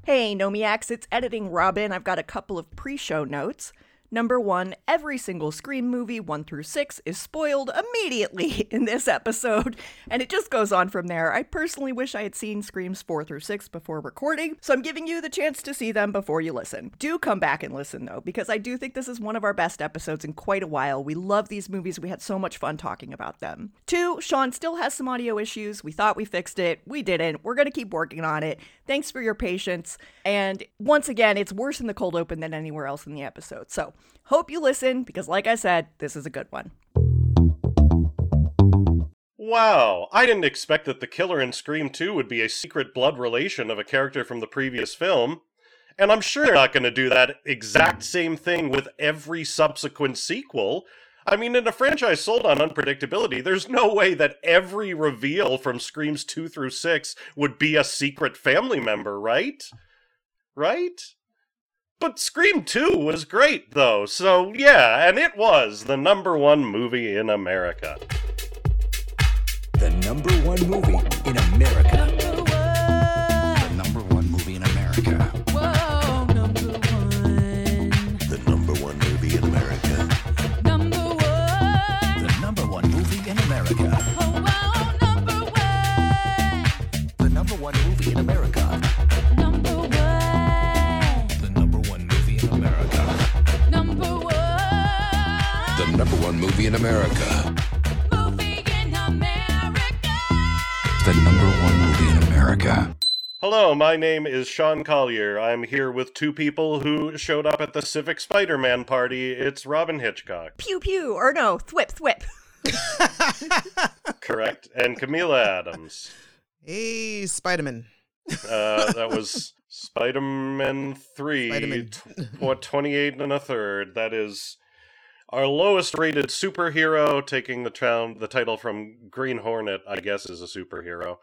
Hey, Nomiacs, it's Editing Robin. I've got a couple of pre-show notes. Number 1, every single Scream movie 1 through 6 is spoiled immediately in this episode, and it just goes on from there. I personally wish I had seen Screams 4 through 6 before recording, so I'm giving you the chance to see them before you listen. Do come back and listen, though, because I do think this is one of our best episodes in quite a while. We love these movies. We had so much fun talking about them. 2, Sean still has some audio issues. We thought we fixed it. We didn't. We're going to keep working on it. Thanks for your patience. And once again, it's worse in the cold open than anywhere else in the episode. So hope you listen, because like I said, this is a good one. Wow, I didn't expect that the killer in Scream 2 would be a secret blood relation of a character from the previous film. And I'm sure they're not going to do that exact same thing with every subsequent sequel. I mean, in a franchise sold on unpredictability, there's no way that every reveal from Screams 2 through 6 would be a secret family member, right? Right? But Scream 2 was great, though, so yeah, and it was the number 1 movie in America. The number 1 movie in America. Number 1. The number 1 movie in America. Whoa, number 1. The number 1 movie in America. Number 1. The number 1 movie in America. Oh, wow, number 1. The number 1 movie in America. Number 1. The number 1 movie in America. Number 1. The number 1 movie in America. Movie in America. The number 1 movie in America. Hello, my name is Sean Collier. I'm here with 2 people who showed up at the Civic Spider-Man party. It's Robin Hitchcock. Pew pew, or no, thwip thwip. Correct. And Camila Adams. Hey, Spider-Man. That was Spider-Man 3, Spider-Man. 28 and a third. That is our lowest rated superhero, taking the title from Green Hornet, I guess, is a superhero.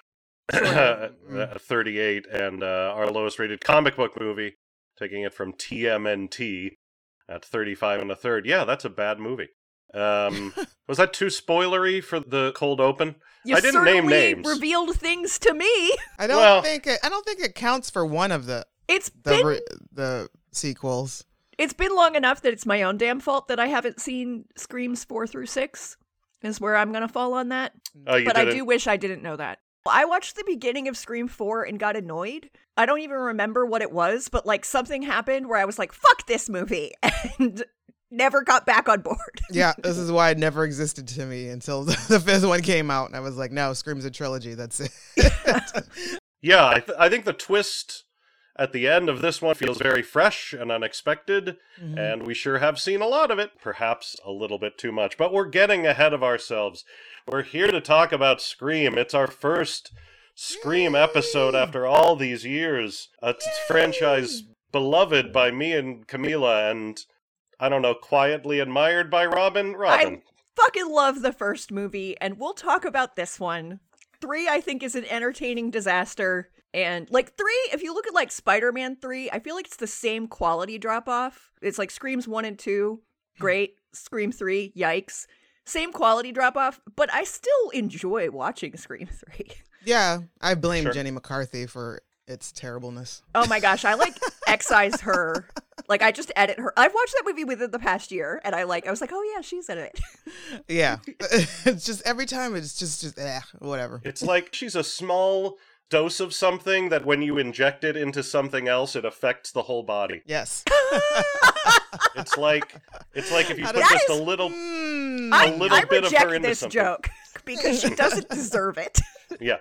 38, and our lowest rated comic book movie, taking it from TMNT at 35 and a third. Yeah, that's a bad movie. Was that too spoilery for the cold open? You I didn't name certainly names. revealed things to me. I don't Well- think it counts for one of the It's been the sequels. It's been long enough that it's my own damn fault that I haven't seen Screams 4 through 6, is where I'm going to fall on that. Oh, you But I didn't? do wish I didn't know that. I watched the beginning of Scream 4 and got annoyed. I don't even remember what it was, but like something happened where I was like, fuck this movie, and never got back on board. Yeah, this is why it never existed to me until the fifth one came out, and I was like, no, Scream's a trilogy. That's it. Yeah, I think the twist at the end of this one feels very fresh and unexpected, and we sure have seen a lot of it. Perhaps a little bit too much, but we're getting ahead of ourselves. We're here to talk about Scream. It's our first Scream episode after all these years. A franchise beloved by me and Camila, and, I don't know, quietly admired by Robin? Robin. I fucking love the first movie, and we'll talk about this one. 3, I think, is an entertaining disaster. And, like, 3, if you look at, like, Spider-Man 3, I feel like it's the same quality drop-off. It's like Screams 1 and 2, great. Scream 3, yikes. Same quality drop-off, but I still enjoy watching Scream 3. Yeah, I blame Sure. Jenny McCarthy for its terribleness. Oh my gosh, I, like, excise her. Like, I just edit her. I've watched that movie within the past year, and I was like, oh yeah, she's in it. Yeah, it's just every time it's just whatever. It's like she's a small dose of something that when you inject it into something else, it affects the whole body. Yes. It's like if you How put does- just a little I little bit of reject her into this something. joke, because she doesn't deserve it. Yeah.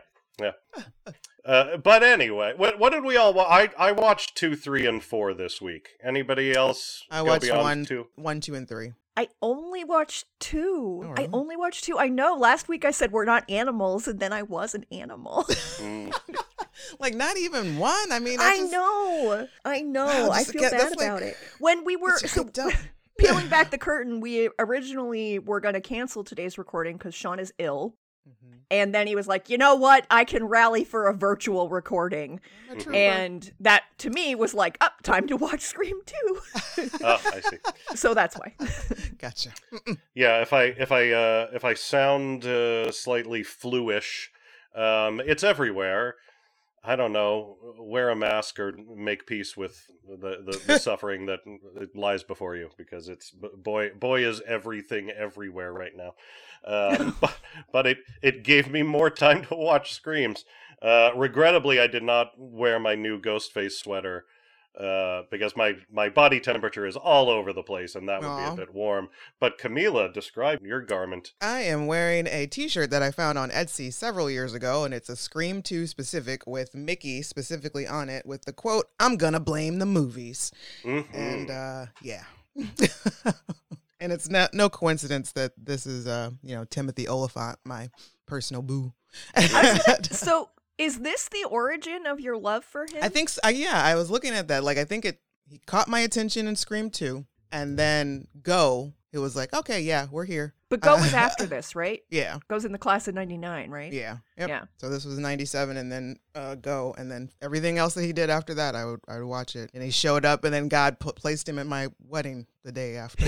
But anyway, what did we all? I watched 2, 3, and 4 this week. Anybody else? I go watched beyond 2? 1, 2, and 3. I only watched 2. Oh, I really? only watched 2. I know. Last week I said we're not animals, and then I was an animal. Like not even one. I mean, I just, know. I just feel get- bad that's like- about it. When we were It's hyped up. peeling back the curtain, we originally were going to cancel today's recording because Sean is ill. Mhm. And then he was like, you know what? I can rally for a virtual recording. I'm a trooper. And that, to me, was like, time to watch Scream 2. Oh, I see. So that's why. Gotcha. Yeah, if I sound slightly fluish, it's everywhere. I don't know, wear a mask or make peace with the suffering that lies before you, because it's boy is everything everywhere right now. But it gave me more time to watch Screams. Regrettably, I did not wear my new Ghostface sweater because my body temperature is all over the place, and that would be Aw. a bit warm. But Camila, describe your garment. I am wearing a t-shirt that I found on Etsy several years ago, and it's a Scream 2 specific with Mickey specifically on it with the quote, "I'm gonna blame the movies." Mhm. And yeah. And it's no coincidence that this is Timothy Oliphant, my personal boo. So is this the origin of your love for him? I think so, yeah, I was looking at that. Like, I think he caught my attention in Scream 2, and then Go, it was like, okay, yeah, we're here. But Go was after this, right? Yeah. Go's in the class of 99, right? Yeah. Yep. Yeah. So this was 97, and then Go, and then everything else that he did after that, I would watch it. And he showed up, and then God placed him at my wedding the day after.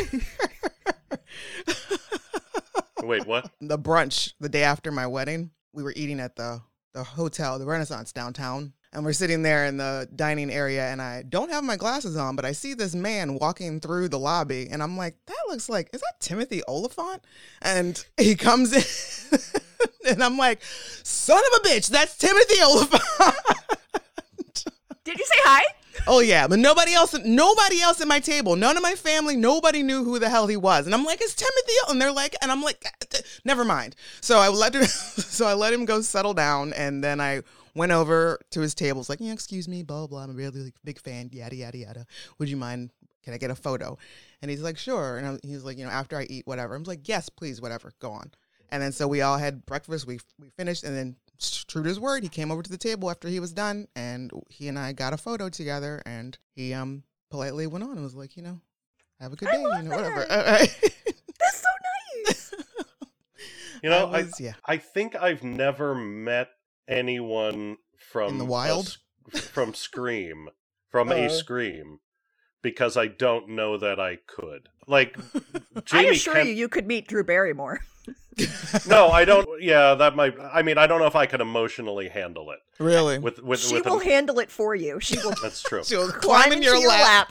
Wait, what? The brunch the day after my wedding, we were eating at the hotel, the Renaissance downtown. And we're sitting there in the dining area, and I don't have my glasses on, but I see this man walking through the lobby, and I'm like, that looks like, is that Timothy Oliphant? And he comes in, and I'm like, son of a bitch, that's Timothy Oliphant. Did you say hi? Oh yeah, but nobody else at my table, none of my family, nobody knew who the hell he was. And I'm like, it's Timothy, and they're like, and I'm like, never mind. So I let him go settle down, and then I went over to his table. It's like, yeah, excuse me, blah, blah, I'm a really big fan, yada, yada, yada. Would you mind, can I get a photo? And he's like, sure. And he's like, after I eat, whatever. I'm like, yes, please, whatever, go on. And then so we all had breakfast, we finished, and then true to his word, he came over to the table after he was done, and he and I got a photo together, and he politely went on and was like, have a good day, whatever. That's so nice. I think I've never met anyone from In the wild? from Scream, from a Scream, because I don't know that I could. Like, I assure you could meet Drew Barrymore. No, I don't. Yeah, that might. I mean, I don't know if I could emotionally handle it. Really? She will handle it for you. She will That's true. She'll climb into your lap.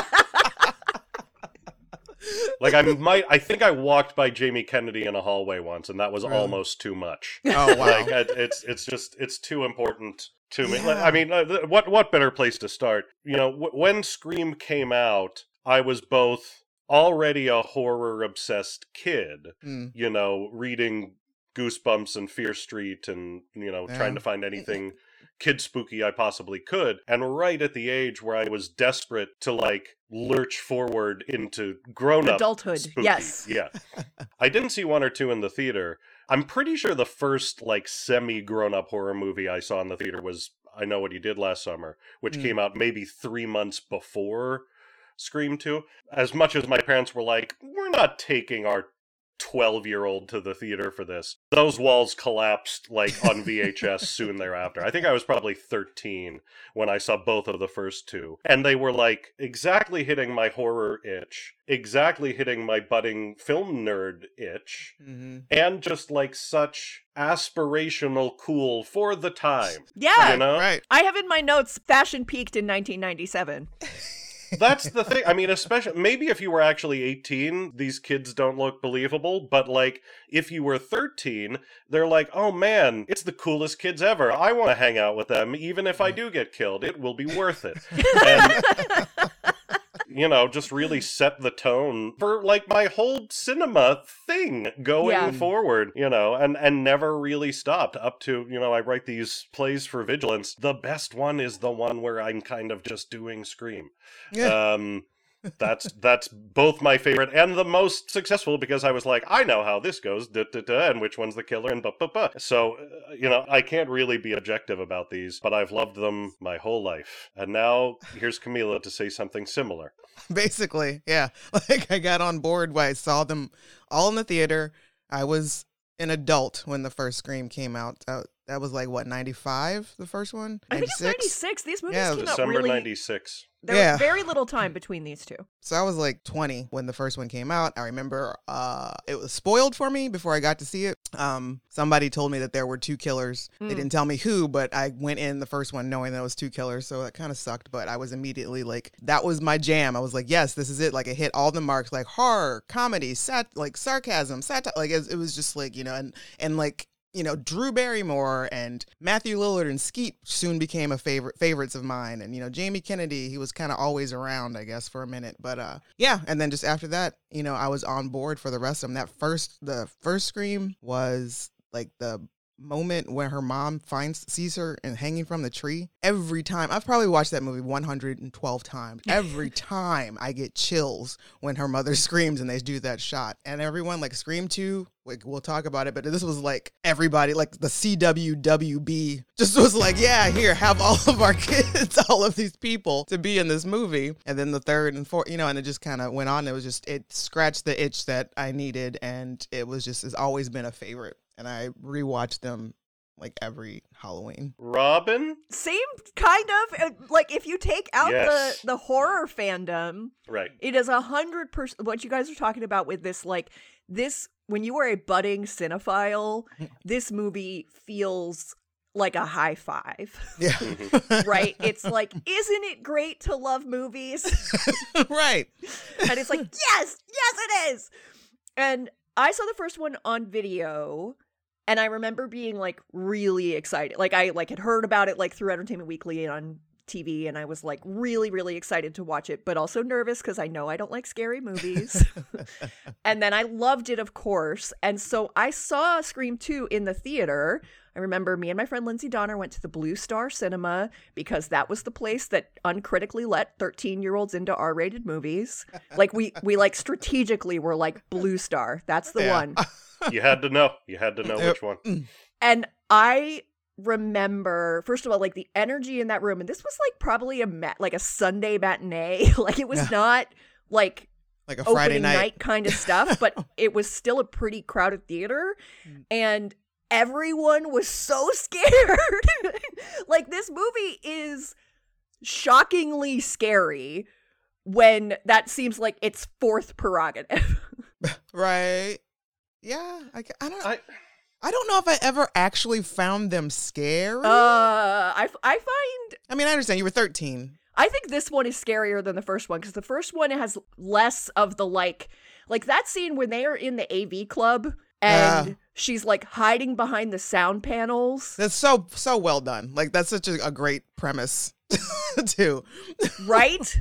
Like, I think I walked by Jamie Kennedy in a hallway once, and that was Really? almost too much. Oh, wow. Like, it's too important to me. Like, Yeah. I mean, what better place to start? When Scream came out, I was both already a horror obsessed kid, reading Goosebumps and Fear Street, and trying to find anything kid spooky I possibly could, and right at the age where I was desperate to like lurch forward into grown-up Adulthood, spooky. yes. Yeah. I didn't see one or two in the theater. I'm pretty sure the first like semi grown-up horror movie I saw in the theater was I Know What You Did Last Summer, which came out maybe 3 months before Scream 2. As much as my parents were like, we're not taking our 12-year-old to the theater for this, those walls collapsed like on VHS soon thereafter. I think I was probably 13 when I saw both of the first two, and they were like exactly hitting my horror itch, exactly hitting my budding film nerd itch, and just like such aspirational cool for the time. Yeah, Right. I have in my notes, fashion peaked in 1997. That's the thing. I mean, especially maybe if you were actually 18, these kids don't look believable. But like, if you were 13, they're like, oh man, it's the coolest kids ever. I want to hang out with them, even if I do get killed. It will be worth it. And, just really set the tone for like my whole cinema thing going forward, and never really stopped up to, I write these plays for Vigilance. The best one is the one where I'm kind of just doing Scream. Yeah. That's both my favorite and the most successful, because I was like, I know how this goes, and which one's the killer, and So, I can't really be objective about these, but I've loved them my whole life. And now here's Camila to say something similar. Basically, yeah. Like, I got on board when I saw them all in the theater. I was an adult when the first Scream came out. That was like what, 95, the first one? I think it's 96. These movies Yeah, came out December really. 96. There Yeah. was very little time between these two. So I was like 20 when the first one came out. I remember it was spoiled for me before I got to see it. Somebody told me that there were two killers. They didn't tell me who, but I went in the first one knowing that it was two killers. So that kind of sucked. But I was immediately like, that was my jam. I was like, yes, this is it. Like it hit all the marks, like horror, comedy, like sarcasm, satire. Like it was just like, and like, Drew Barrymore and Matthew Lillard and Skeet soon became favorites of mine. And, Jamie Kennedy, he was kind of always around, I guess, for a minute. But yeah, and then just after that, I was on board for the rest of them. The first Scream was like the moment when her mom sees her and hanging from the tree. Every time, I've probably watched that movie 112 times. Every time I get chills when her mother screams and they do that shot. And everyone, like Scream 2, like we'll talk about it, but this was like everybody, like the CWWB just was like, yeah, here, have all of our kids, all of these people to be in this movie. And then the third and fourth, and it just kind of went on. It scratched the itch that I needed. And it's always been a favorite. And I rewatched them like every Halloween. Robin? Same kind of. Like if you take out Yes. the horror fandom, Right. it is 100%. What you guys are talking about with this, like this, when you are a budding cinephile, this movie feels like a high five, Yeah. right? It's like, isn't it great to love movies? Right. And it's like, yes, it is. And I saw the first one on video, and I remember being like really excited. Like I had heard about it like through Entertainment Weekly and on TV, and I was like really, really excited to watch it, but also nervous because I know I don't like scary movies. And then I loved it, of course. And so I saw Scream 2 in the theater. I remember me and my friend Lindsay Donner went to the Blue Star Cinema because that was the place that uncritically let 13-year-olds into R-rated movies. Like we like strategically were like Blue Star. That's the Yeah. one. You had to know. You had to know which one. And I remember, first of all, like the energy in that room, and this was like probably a Sunday matinee. Like it was not like Like a Friday opening night kind of stuff, but it was still a pretty crowded theater, and everyone was so scared. Like this movie is shockingly scary when that seems like its fourth prerogative. Right. Yeah. I I don't know if I ever actually found them scary. I find, I mean, I understand you were 13. I think this one is scarier than the first one because the first one has less of the like that scene when they are in the AV club and Yeah. she's like hiding behind the sound panels, That's so well done. Like that's such a great premise too. right?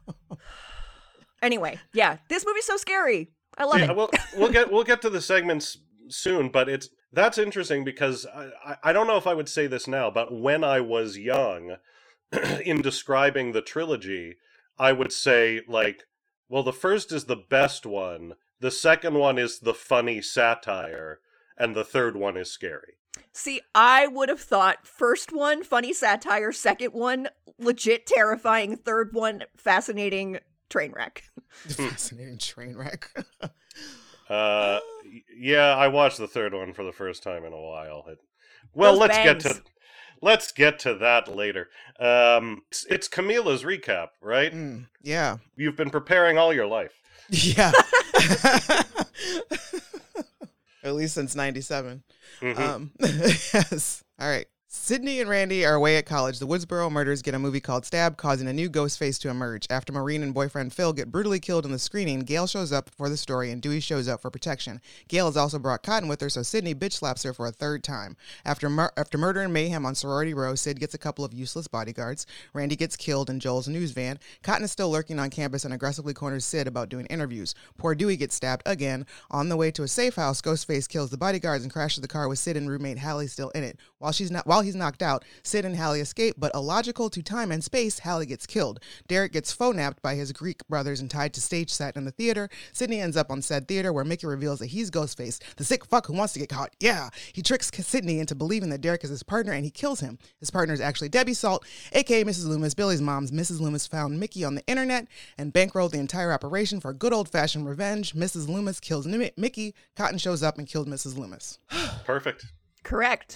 Anyway, yeah, this movie's so scary. I love yeah, it. well, we'll get to the segments soon, but that's interesting because I don't know if I would say this now, but when I was young, in describing the trilogy, I would say like, well, the first is the best one, the second one is the funny satire, and the third one is scary. See, I would have thought first one, funny satire, second one, legit terrifying, third one, fascinating train wreck. Fascinating train wreck. Yeah, I watched the third one for the first time in a while. Well, Those let's get to that later. It's Camila's recap, right? Yeah. You've been preparing all your life. Yeah. At least since 97. Yes. All right. Sydney and Randy are away at college. The Woodsboro murders get a movie called Stab, causing a new ghost face to emerge. After Maureen and boyfriend Phil get brutally killed in the screening, Gail shows up for the story and Dewey shows up for protection. Gail has also brought Cotton with her, so Sydney bitch slaps her for a third time. After murder and mayhem on Sorority Row, Sid gets a couple of useless bodyguards. Randy gets killed in Joel's news van. Cotton is still lurking on campus and aggressively corners Sid about doing interviews. Poor Dewey gets stabbed again. On the way to a safe house, Ghostface kills the bodyguards and crashes the car with Sid and roommate Hallie still in it. While he's knocked out, Sid and Hallie escape, but illogical to time and space, Hallie gets killed. Derek gets phone-napped by his Greek brothers and tied to stage set in the theater. Sydney ends up on said theater where Mickey reveals that he's Ghostface, the sick fuck who wants to get caught. Yeah! He tricks Sydney into believing that Derek is his partner and he kills him. His partner is actually Debbie Salt, aka Mrs. Loomis. Billy's mom's Mrs. Loomis found Mickey on the internet and bankrolled the entire operation for good old-fashioned revenge. Mrs. Loomis kills Mickey. Cotton shows up and killed Mrs. Loomis. Perfect. Correct.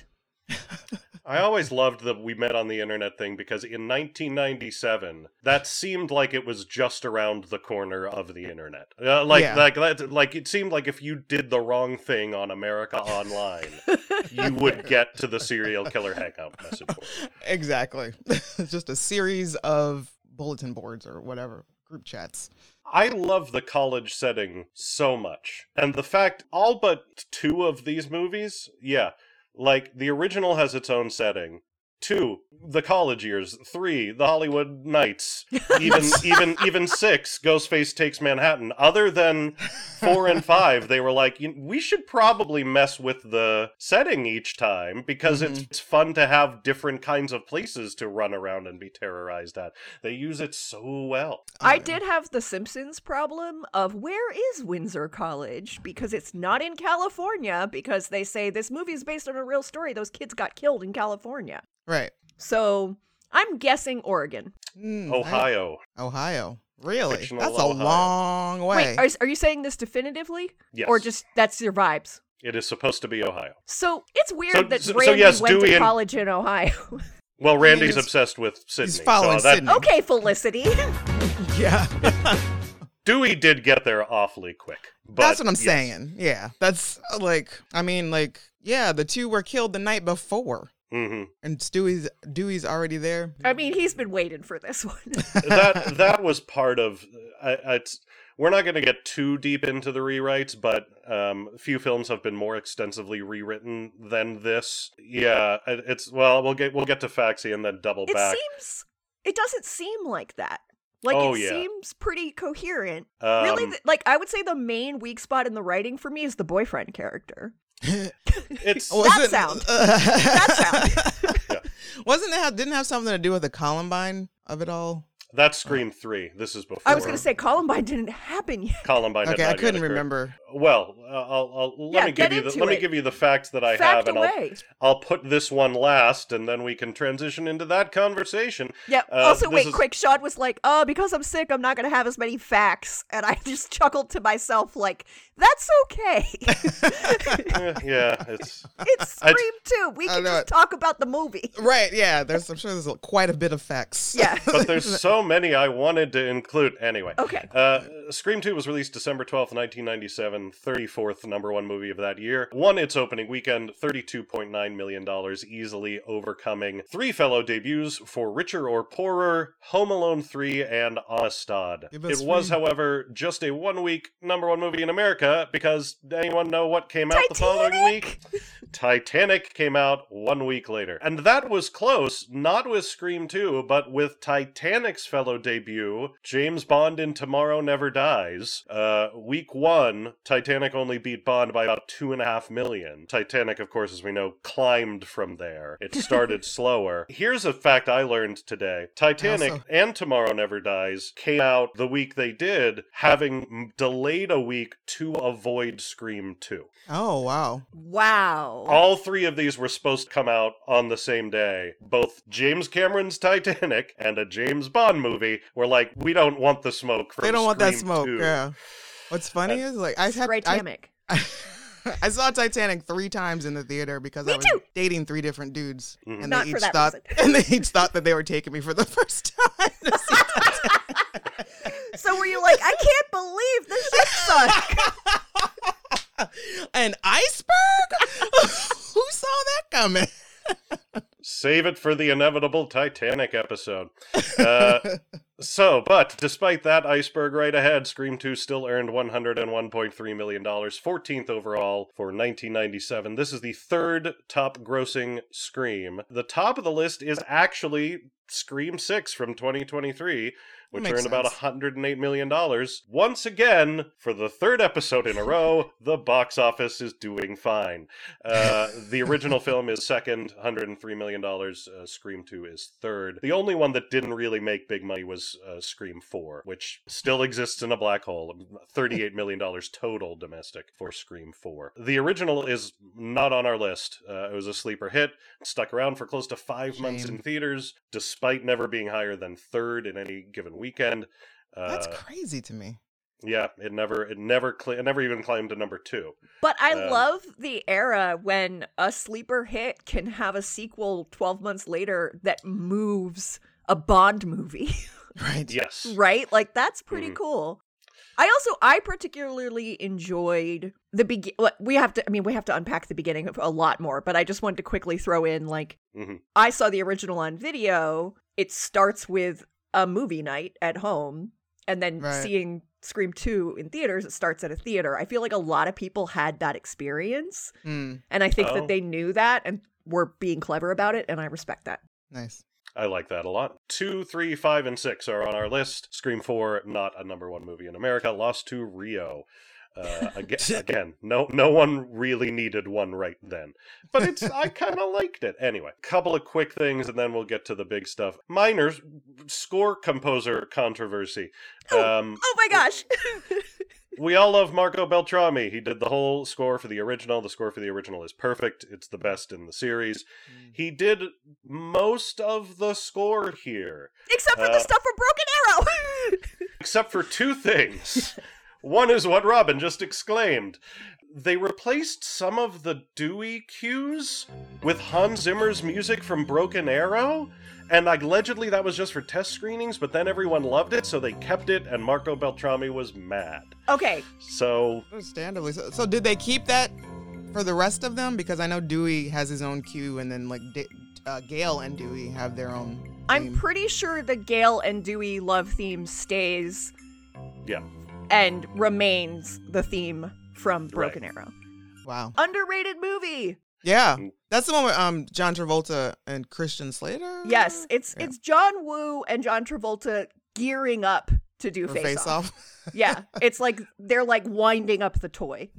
I always loved the "we met on the internet" thing because in 1997, that seemed like it was just around the corner of the internet. Like it seemed like if you did the wrong thing on America Online, you would get to the serial killer hangout message board. Exactly. It's just a series of bulletin boards or whatever, group chats. I love the college setting so much, and the fact all but 2 of these movies, yeah. Like, the original has its own setting. 2, the college years. 3, the Hollywood Nights. Even 6, Ghostface Takes Manhattan. Other than 4 and 5, they were like, we should probably mess with the setting each time because it's fun to have different kinds of places to run around and be terrorized at. They use it so well. I did have the Simpsons problem of where is Windsor College? Because it's not in California, because they say this movie is based on a real story. Those kids got killed in California. Right. So I'm guessing Oregon. Ohio. Ohio. Really? Fictional That's a Ohio. long way. Wait, are you saying this definitively? Yes. Or just that's your vibes? It is supposed to be Ohio. So it's weird that so Randy yes, went Dewey to and- college in Ohio. Well, Randy's he's- obsessed with Sydney. he's following so that, Sydney. Okay, Felicity. Yeah. Dewey did get there awfully quick. But That's what I'm yes. saying. Yeah. That's yeah, the 2 were killed the night before. Mhm. And Dewey's already there. I mean, he's been waiting for this one. That was part of. We're not going to get too deep into the rewrites, but few films have been more extensively rewritten than this. Yeah, we'll get to Faxi and then double back. It doesn't seem like that. Like, Oh, it yeah. seems pretty coherent. Really, I would say the main weak spot in the writing for me is the boyfriend character. It's Was sound. That sound. didn't have something to do with the Columbine of it all? that's Scream 3. This is before. I was going to say Columbine didn't happen yet. Columbine. had Okay, not I yet couldn't occurred. remember. Well, let me get give you into let me it. give you the facts that I Fact have, and away. I'll put this one last, and then we can transition into that conversation. Yeah. Also, this wait, is- quick. Sean was like, "Oh, because I'm sick, I'm not going to have as many facts," and I just chuckled to myself, like, "That's okay. Yeah, it's It's Scream 2. We I can know just it. talk about the movie." Right, yeah. I'm sure there's quite a bit of facts. Yeah. but there's so many I wanted to include. Anyway. Okay. Scream 2 was released December 12th, 1997, 34th number 1 movie of that year. Won its opening weekend, $32.9 million, easily overcoming 3 fellow debuts for Richer or Poorer, Home Alone 3, and Amistad. Give us It was, 3. however, just a 1-week number 1 movie in America, because anyone know what came out the following week? Titanic came out 1 week later. And that was close, not with Scream 2, but with Titanic's fellow debut, James Bond in Tomorrow Never Dies. Week 1, Titanic only beat Bond by about 2.5 million. Titanic, of course, as we know, climbed from there. It started slower. Here's a fact I learned today. Titanic Also- and Tomorrow Never Dies came out the week they did, having delayed a week to avoid Scream 2. Oh, wow. Wow. All 3 of these were supposed to come out on the same day. Both James Cameron's Titanic and a James Bond movie were like, we don't want the smoke from They don't want that Scream smoke. 2. Yeah. What's funny is, like, I Titanic. saw Titanic 3 times in the theater because I was too. dating 3 different dudes, and Not they for each that thought, reason. and they each thought that they were taking me for the first time to see Titanic. So were you like, I can't believe this shit sucks? An iceberg? Who saw that coming? Save it for the inevitable Titanic episode. But despite that iceberg right ahead, Scream 2 still earned $101.3 million, 14th overall for 1997. This is the 3rd top grossing Scream. The top of the list is actually Scream 6 from 2023, which Makes earned about sense. $108 million. Once again, for the 3rd episode in a row, the box office is doing fine. The original film is 2nd, $103 million. Scream 2 is 3rd. The only one that didn't really make big money was Scream 4, which still exists in a black hole. $38 million total domestic for Scream 4. The original is not on our list. It was a sleeper hit. Stuck around for close to 5 months in theaters, despite never being higher than 3rd in any given weekend. That's crazy to me. Yeah, it never even climbed to number 2. But I Um, love the era when a sleeper hit can have a sequel 12 months later that moves a Bond movie, Right. Yes. right? Like, that's pretty Mhm. cool. I particularly enjoyed the we have to unpack the beginning of a lot more, but I just wanted to quickly throw in, like, Mhm. I saw the original on video. It starts with a movie night at home, and then Right. seeing Scream 2 in theaters, it starts at a theater. I feel like a lot of people had that experience, Mm, and I think Oh. that they knew that and were being clever about it, and I respect that. nice. I like that a lot. 2, 3, 5, and 6 are on our list. Scream 4, not a number 1 movie in America. Lost to Rio. Again, no one really needed one right then. But I kind of liked it. Anyway, couple of quick things and then we'll get to the big stuff. Minor score composer controversy. Oh my gosh! We all love Marco Beltrami. He did the whole score for the original. The score for the original is perfect. It's the best in the series. He did most of the score here, Except for the stuff from Broken Arrow! except for 2 things. One is what Robin just exclaimed. They replaced some of the Dewey cues with Hans Zimmer's music from Broken Arrow, and allegedly that was just for test screenings, but then everyone loved it, so they kept it, and Marco Beltrami was mad. Okay, So, Understandably. So did they keep that for the rest of them? Because I know Dewey has his own cue, and then like Gale and Dewey have their own. I'm theme. pretty sure the Gale and Dewey love theme stays yeah. and remains the theme from Broken Arrow. Wow. Underrated movie. Yeah, that's the one with John Travolta and Christian Slater. Yes, it's Yeah. it's John Woo and John Travolta gearing up to do For Face Off. Off. Yeah, it's like they're like winding up the toy.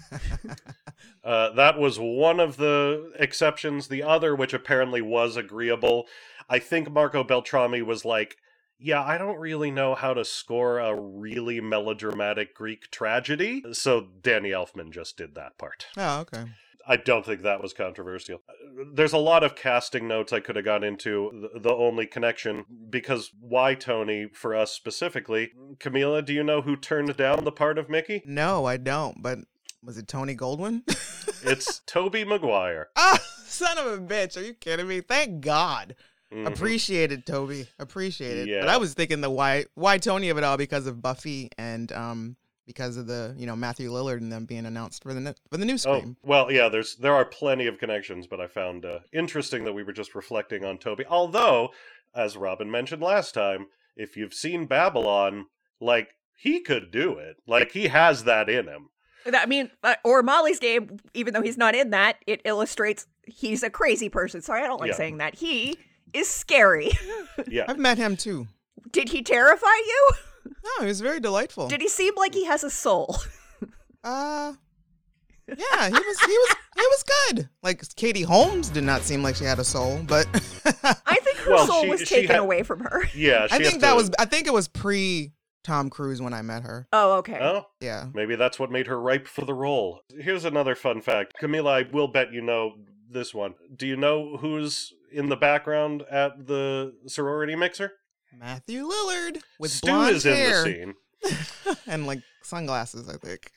That was one of the exceptions. The other, which apparently was agreeable, I think Marco Beltrami was like, yeah, I don't really know how to score a really melodramatic Greek tragedy, so Danny Elfman just did that part. Oh, okay. I don't think that was controversial. There's a lot of casting notes I could have gone into. The only connection, because why Tony, for us specifically? Camila, do you know who turned down the part of Mickey? No, I don't. But was it Tony Goldwyn? It's Tobey Maguire. Ah, son of a bitch! Are you kidding me? Thank God. Mhm. Appreciate it, Toby. Appreciate it. Yeah. But I was thinking the why Tony of it all because of Buffy and because of the Matthew Lillard and them being announced for the new Oh, Scream. well, yeah, there are plenty of connections, but I found interesting that we were just reflecting on Toby. Although, as Robin mentioned last time, if you've seen Babylon, like, he could do it. Like, he has that in him. I mean, or Molly's Game, even though he's not in that, it illustrates he's a crazy person. Sorry, I don't like Yeah. saying that. He is scary. Yeah. I've met him too. Did he terrify you? No, he was very delightful. Did he seem like he has a soul? Yeah, he was good. Like Katie Holmes did not seem like she had a soul, but I think her Well, soul she- was she taken had- away from her. Yeah, I she has think that to- was I think it was pre Tom Cruise when I met her. Oh, okay. Oh, Yeah. maybe that's what made her ripe for the role. Here's another fun fact. Camila, I will bet you know this one. Do you know who's in the background at the sorority mixer? Matthew Lillard with Stu blonde is in hair the scene. and like sunglasses, I think.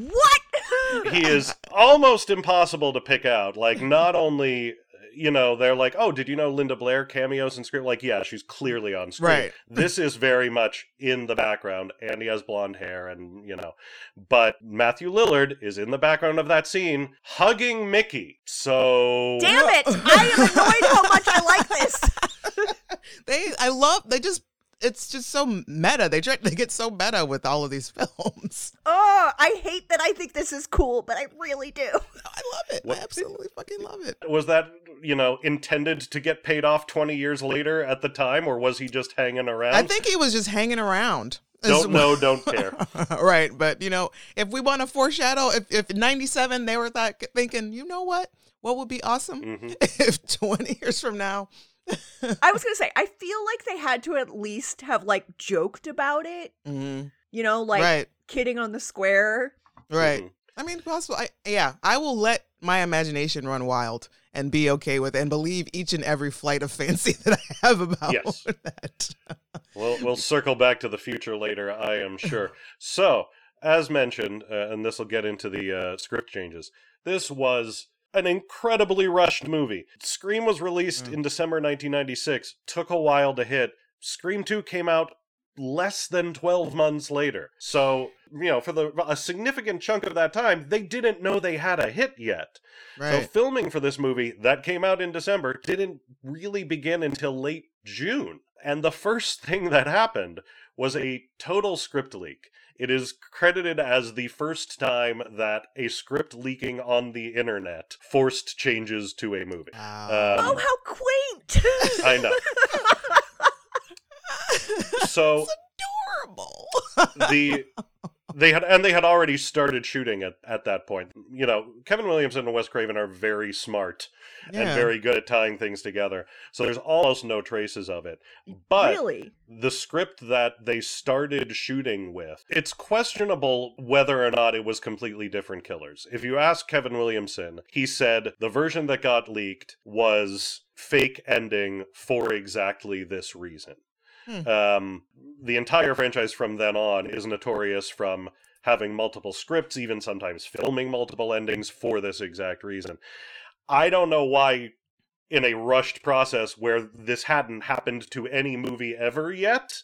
What? He is almost impossible to pick out. Like, not only, they're like, oh, did you know Linda Blair cameos in Scream? Like, yeah, she's clearly on screen. Right. This is very much in the background, and he has blonde hair, and, But Matthew Lillard is in the background of that scene, hugging Mickey. So... Damn it! I am annoyed how much I like this. It's just so meta. They get so meta with all of these films. Oh, I hate that I think this is cool, but I really do. I love it. What? I absolutely fucking love it. Was that, intended to get paid off 20 years later at the time, or was he just hanging around? I think he was just hanging around. Don't know, don't care. Right, but if we want to foreshadow, if in '97 they were thinking, you know what would be awesome Mhm. if 20 years from now. I was gonna say, I feel like they had to at least have like joked about it. Mhm. Like kidding on the square. Right. Mhm. I mean, possible. I will let my imagination run wild and be okay with it and believe each and every flight of fancy that I have about Yes. that. We'll circle back to the future later, I am sure. So, as mentioned, and this will get into the script changes, this was an incredibly rushed movie. Scream was released in December 1996, took a while to hit. Scream 2 came out less than 12 months later. So, for a significant chunk of that time, they didn't know they had a hit yet. So Right. filming for this movie that came out in December didn't really begin until late June. And the first thing that happened was a total script leak. It is credited as the first time that a script leaking on the internet forced changes to a movie. Wow. Oh, how quaint! I know. So Horrible. they had already started shooting at that point. Kevin Williamson and Wes Craven are very smart and Yeah. very good at tying things together. So there's almost no traces of it. But Really? the script that they started shooting with, it's questionable whether or not it was completely different killers. If you ask Kevin Williamson, he said the version that got leaked was fake ending for exactly this reason. The entire franchise from then on is notorious from having multiple scripts, even sometimes filming multiple endings for this exact reason. I don't know why, in a rushed process where this hadn't happened to any movie ever yet,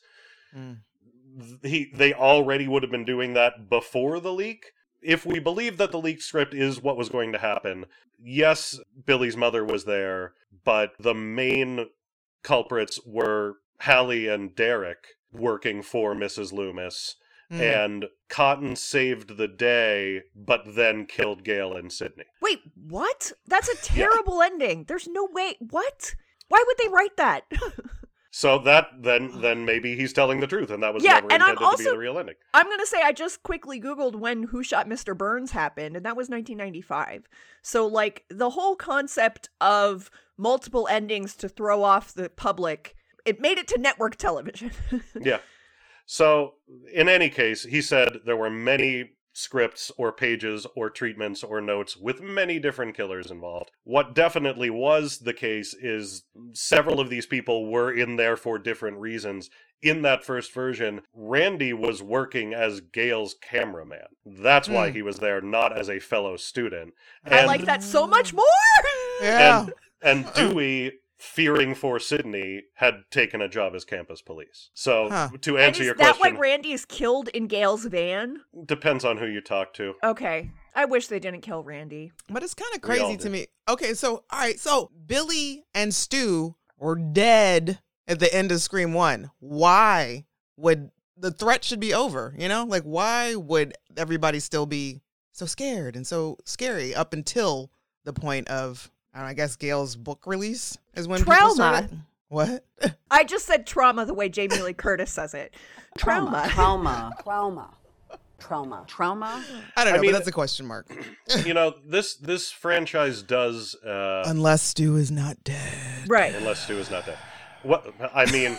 they already would have been doing that before the leak. If we believe that the leaked script is what was going to happen, yes, Billy's mother was there, but the main culprits were Hallie and Derek working for Mrs. Loomis, and Cotton saved the day, but then killed Gail and Sydney. Wait, what? That's a terrible ending. There's no way. What? Why would they write that? So that then maybe he's telling the truth, and that was Yeah, never and I'm intended to be also- the real ending. I'm going to say I just quickly Googled when Who Shot Mr. Burns happened, and that was 1995. So, the whole concept of multiple endings to throw off the public, it made it to network television. Yeah. So, in any case, he said there were many scripts or pages or treatments or notes with many different killers involved. What definitely was the case is several of these people were in there for different reasons. In that first version, Randy was working as Gail's cameraman. That's why he was there, not as a fellow student. I like that so much more! Yeah. And Dewey, fearing for Sydney, had taken a job as campus police. So, to And answer is your that question, why Randy is killed in Gail's van? depends on who you talk to. Okay. I wish they didn't kill Randy. But it's kind of We all crazy to do. me. Okay, so all right, so Billy and Stu were dead at the end of Scream 1. Why would the threat should be over, why would everybody still be so scared and so scary up until the point of I guess Gail's book release is when people Trauma. started. What? I just said trauma the way Jamie Lee Curtis says it. Trauma. Trauma. I don't know, mean- but that's a question mark. This franchise does, Unless Stu is not dead. Right. unless Stu is not dead. What I mean,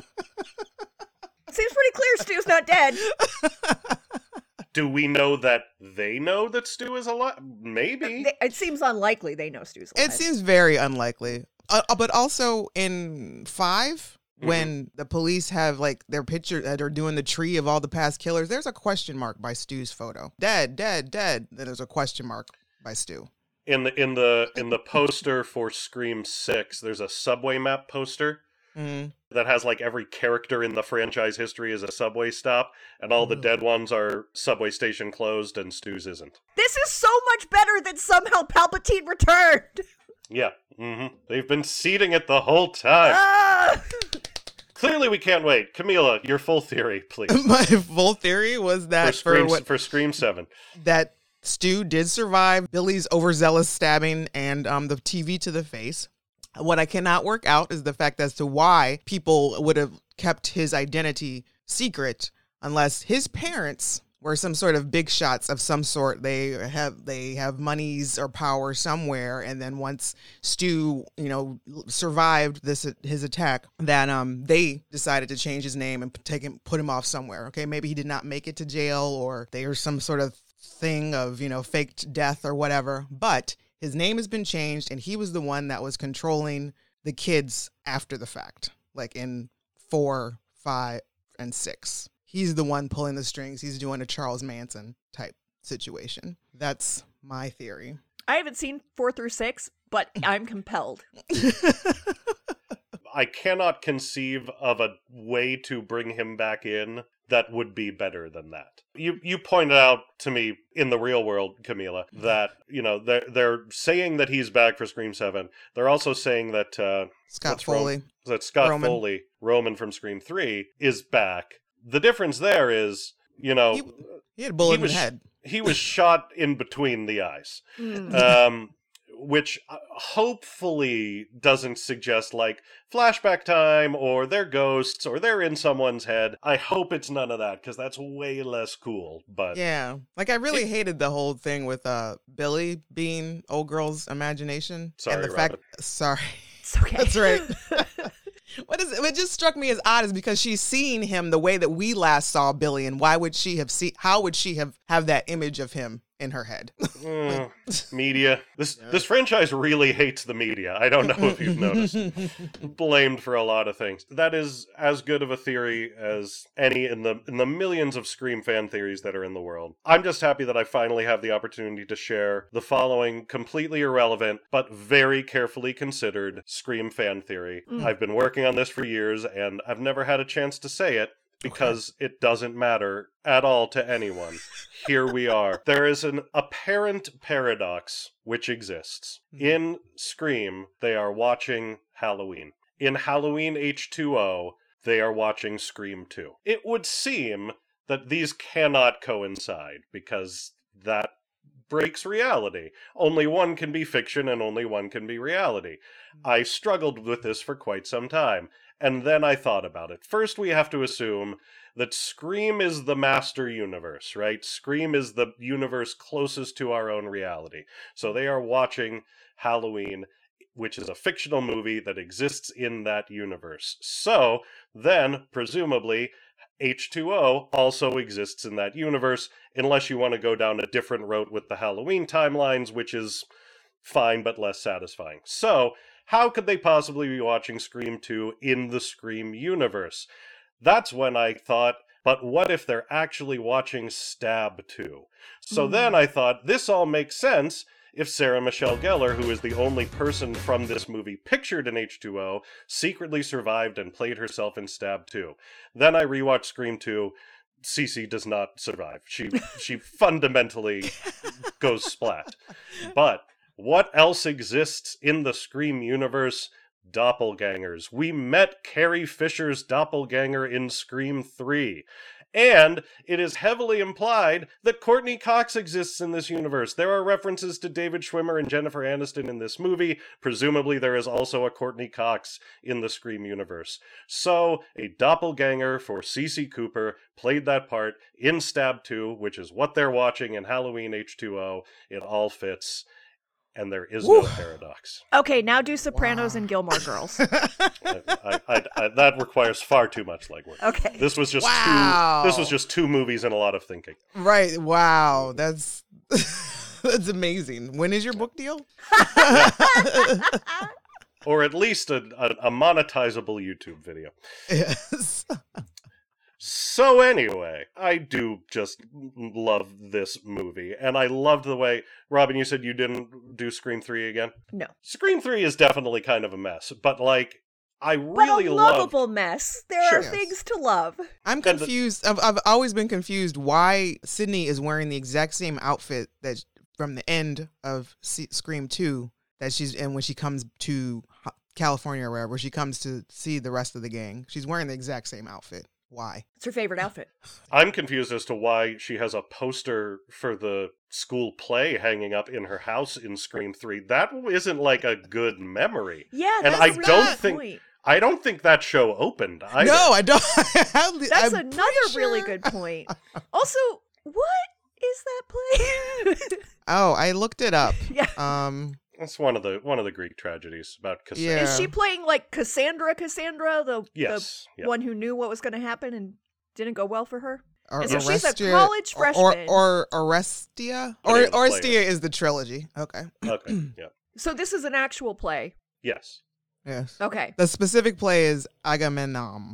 Seems pretty clear Stu's not dead. do we know that they know that Stu is alive? Maybe. It seems unlikely they know Stu's alive. It seems very unlikely. But also in 5, when the police have their picture that are doing the tree of all the past killers, there's a question mark by Stu's photo. Dead. Then there's a question mark by Stu. In the poster for Scream 6, there's a subway map poster that has every character in the franchise history as a subway stop, and all the dead ones are subway station closed, and Stu's isn't. This is so much better than somehow Palpatine returned. Yeah, they've been seeding it the whole time. Ah! Clearly, we can't wait. Camila, your full theory, please. My full theory was that For Scream 7. that Stu did survive Billy's overzealous stabbing and the TV to the face. What I cannot work out is the fact as to why people would have kept his identity secret unless his parents were some sort of big shots of some sort. They have monies or power somewhere, and then once Stu, survived his attack, that they decided to change his name and put him off somewhere. Okay, maybe he did not make it to jail, or there's some sort of thing of faked death or whatever, but his name has been changed, and he was the one that was controlling the kids after the fact, in 4, 5, and 6. He's the one pulling the strings. He's doing a Charles Manson type situation. That's my theory. I haven't seen 4 through 6, but I'm compelled. I cannot conceive of a way to bring him back in that would be better than that. You pointed out to me in the real world, Camila, that, you know, they're saying that he's back for Scream 7. They're also saying that Scott Foley. Roman. Foley, Roman from Scream 3, is back. The difference there is, you know, He had a bullet in the head. He was shot in between the eyes. Which hopefully doesn't suggest like flashback time or they're ghosts or they're in someone's head. I hope it's none of that because that's way less cool. But yeah, like I really hated the whole thing with Billy being old girl's imagination. Sorry, and the Robin. sorry, It's okay. that's right. What just struck me as odd is because she's seeing him the way that we last saw Billy, and why would she have how would she have that image of him in her head? Media. This franchise really hates the media. I don't know if you've noticed. Blamed for a lot of things. That is as good of a theory as any in the millions of Scream fan theories that are in the world. I'm just happy that I finally have the opportunity to share the following completely irrelevant but very carefully considered Scream fan theory. I've been working on this for years and I've never had a chance to say it because it doesn't matter at all to anyone. Here we are. There is an apparent paradox which exists. In Scream, they are watching Halloween. In Halloween H2O, they are watching Scream 2. It would seem that these cannot coincide because that breaks reality. Only one can be fiction and only one can be reality. I struggled with this for quite some time, and then I thought about it. First, we have to assume that Scream is the master universe, right? Scream is the universe closest to our own reality. So they are watching Halloween, which is a fictional movie that exists in that universe. So then, presumably, H2O also exists in that universe, unless you want to go down a different route with the Halloween timelines, which is fine but less satisfying. So, how could they possibly be watching Scream 2 in the Scream universe? That's when I thought, but what if they're actually watching Stab 2? So then I thought, this all makes sense if Sarah Michelle Gellar, who is the only person from this movie pictured in H2O, secretly survived and played herself in Stab 2. Then I rewatched Scream 2. Cece does not survive. She fundamentally goes splat. But what else exists in the Scream universe? Doppelgangers. We met Carrie Fisher's doppelganger in Scream 3. And it is heavily implied that Courtney Cox exists in this universe. There are references to David Schwimmer and Jennifer Aniston in this movie. Presumably there is also a Courtney Cox in the Scream universe. So, a doppelganger for Cece Cooper played that part in Stab 2, which is what they're watching in Halloween H2O. It all fits. And there is no paradox. Okay, now do Sopranos and Gilmore Girls. That requires far too much legwork. Okay. This was just Wow. This was just 2 movies and a lot of thinking. Right. Wow. That's that's amazing. When is your book deal? Or at least a monetizable YouTube video. Yes. So anyway, I do just love this movie. And I loved the way, Robin, you said you didn't do Scream 3 again? No. Scream 3 is definitely kind of a mess. But like, I But really a loved... lovable mess. There Sure. are things to love. I'm confused. I've always been confused why Sydney is wearing the exact same outfit that from the end of Scream 2 that she's in when she comes to California or wherever she comes to see the rest of the gang. She's wearing the exact same outfit. Why? It's her favorite outfit. I'm confused as to why she has a poster for the school play hanging up in her house in Scream 3. That isn't like a good memory. Yeah, And that's I a really don't good think point. I don't think that show opened either. No, I don't. That's I'm another pretty really sure- good point. Also, what is that play? Oh, I looked it up. Yeah. It's one of the Greek tragedies about Cassandra. Yeah. Is she playing like Cassandra, the Yes, yeah. one who knew what was going to happen and didn't go well for her? Or And so she's a Orestia- college freshman. Or Orestia? I Or didn't play Orestia is the trilogy. Okay. Okay, yeah. So this is an actual play. Yes. Yes. Okay. The specific play is Agamemnon.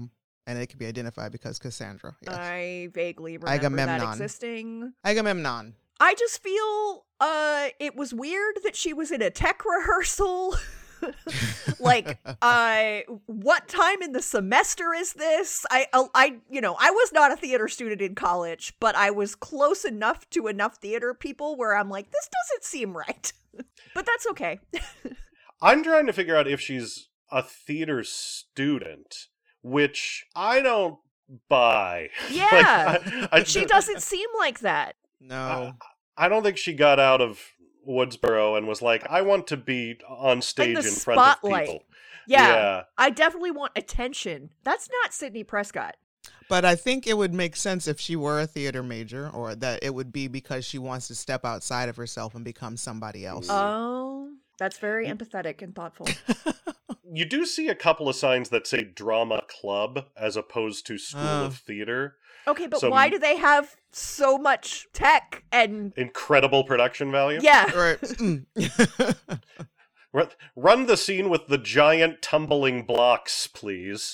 and it can be identified because Cassandra. Yes. I vaguely remember that Agamemnon. existing. Agamemnon. I just feel it was weird that she was in a tech rehearsal. Like, what time in the semester is this? I was not a theater student in college, but I was close enough to enough theater people where I'm like, this doesn't seem right. But that's okay. I'm trying to figure out if she's a theater student, which I don't buy. Yeah. I She doesn't seem like that. No. I don't think she got out of Woodsboro and was like, I want to be on stage Like the in front spotlight. of people. Yeah. I definitely want attention. That's not Sidney Prescott. But I think it would make sense if she were a theater major, or that it would be because she wants to step outside of herself and become somebody else. Oh, that's very empathetic and thoughtful. You do see a couple of signs that say drama club as opposed to school Oh. of theater. Okay, but So- why do they have so much tech and Incredible production value. yeah? Right. Run the scene with the giant tumbling blocks, please.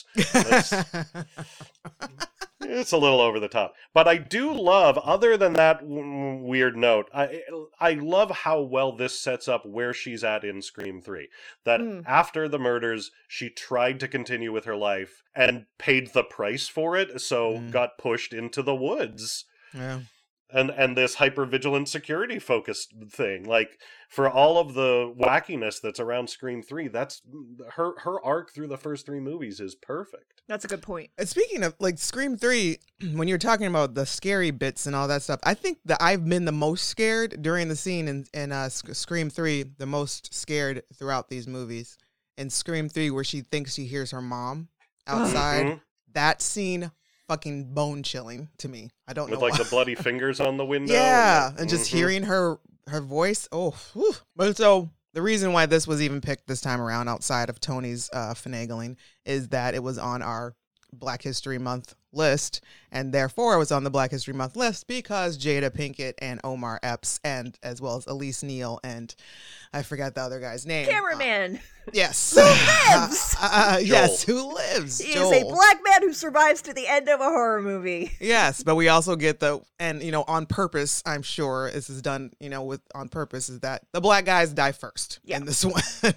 It's a little over the top. But I do love, other than that weird note, I love how well this sets up where she's at in Scream 3. That after the murders, she tried to continue with her life and paid the price for it, so got pushed into the woods. Yeah. And this hyper-vigilant security-focused thing. Like, for all of the wackiness that's around Scream 3, that's her arc through the first 3 movies is perfect. That's a good point. And speaking of like Scream 3, when you're talking about the scary bits and all that stuff, I think that I've been the most scared during the scene in Scream 3, the most scared throughout these movies. In Scream 3, where she thinks she hears her mom outside, Mhm. that scene fucking bone chilling to me. I don't With know like why. the bloody fingers on the window. Yeah, and just Mhm. hearing her voice. Oh, whew. But so the reason why this was even picked this time around, outside of Tony's finagling, is that it was on our Black History Month list, and therefore it was on the Black History Month list because Jada Pinkett and Omar Epps, and as well as Elise Neal, and I forgot the other guy's name. Cameraman. Yes. Who lives? Yes, who lives? He Joel. is a black man who survives to the end of a horror movie. Yes, but we also get and on purpose, I'm sure this is done, with on purpose, is that the black guys die first Yeah. in this one.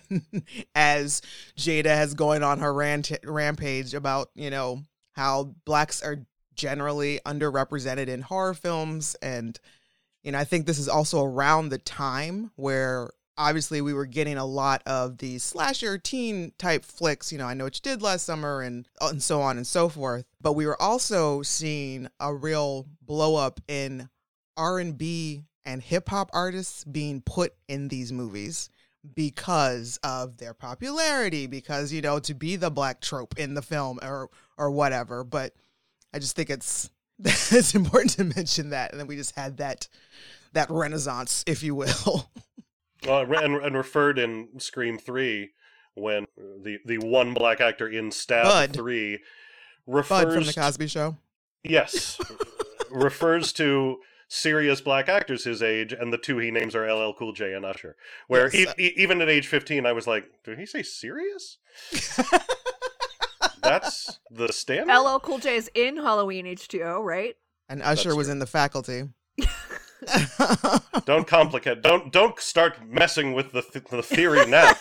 As Jada has going on her rampage about, how blacks are generally underrepresented in horror films. And, I think this is also around the time where obviously we were getting a lot of the slasher teen type flicks, I Know What You Did Last Summer and so on and so forth. But we were also seeing a real blow up in R&B and hip hop artists being put in these movies because of their popularity, because, to be the black trope in the film or whatever. But I just think it's important to mention that. And then we just had that renaissance, if you will. And referred in Scream 3 when the one black actor in Stab Bud. 3 Bud refers from The Cosby Show. Yes. refers to serious black actors his age, and the two he names are LL Cool J and Usher. Where Yes. even at age 15, I was like, did he say serious? That's the standard? LL Cool J is in Halloween H2O, right? And Usher That's was true. in The Faculty. Don't complicate. Don't start messing with the theory now.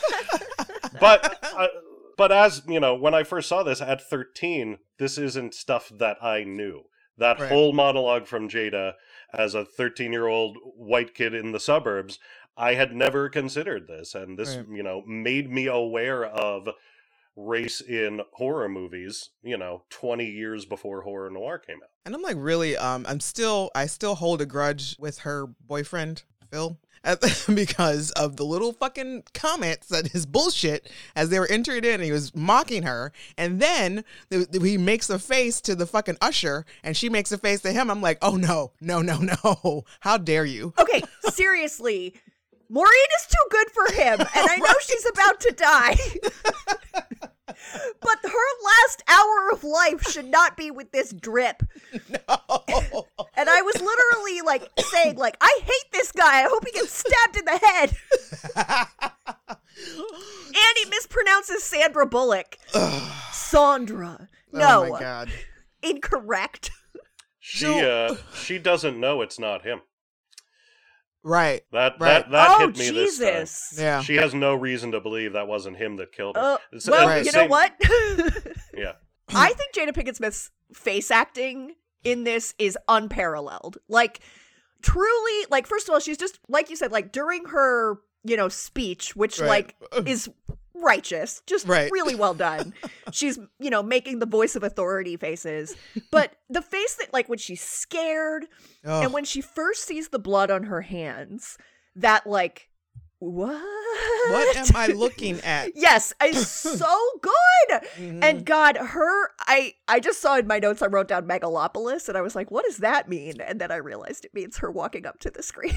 But as when I first saw this at 13, this isn't stuff that I knew. That Right. whole monologue from Jada as a 13-year-old white kid in the suburbs, I had never considered this, and this Right. made me aware of race in horror movies. 20 years before horror noir came out. And I'm like, really, I still hold a grudge with her boyfriend, Phil, because of the little fucking comments that his bullshit as they were entering in. He was mocking her. And then he makes a face to the fucking Usher and she makes a face to him. I'm like, oh no. How dare you? Okay, seriously. Maureen is too good for him, and I know she's about to die. But her last hour of life should not be with this drip. No. And I was literally saying, I hate this guy. I hope he gets stabbed in the head. And he mispronounces Sandra Bullock. Sandra. No. Oh my God. Incorrect. She doesn't know it's not him. Right. That Right. that Oh, hit me this time. Jesus. Yeah. She has no reason to believe that wasn't him that killed her. It's- Well, it's you the know same- what? Yeah. I think Jada Pinkett Smith's face acting in this is unparalleled. Like, truly, like, first of all, she's just, like you said, like, during her, speech, which, Right. like, is righteous, just Right. really well done. She's, making the voice of authority faces. But the face that, like, when she's scared Oh. and when she first sees the blood on her hands, that, like, what What am I looking at? Yes, it's so good. Mhm. And God, I just saw in my notes, I wrote down Megalopolis, and I was like, what does that mean? And then I realized it means her walking up to the screen.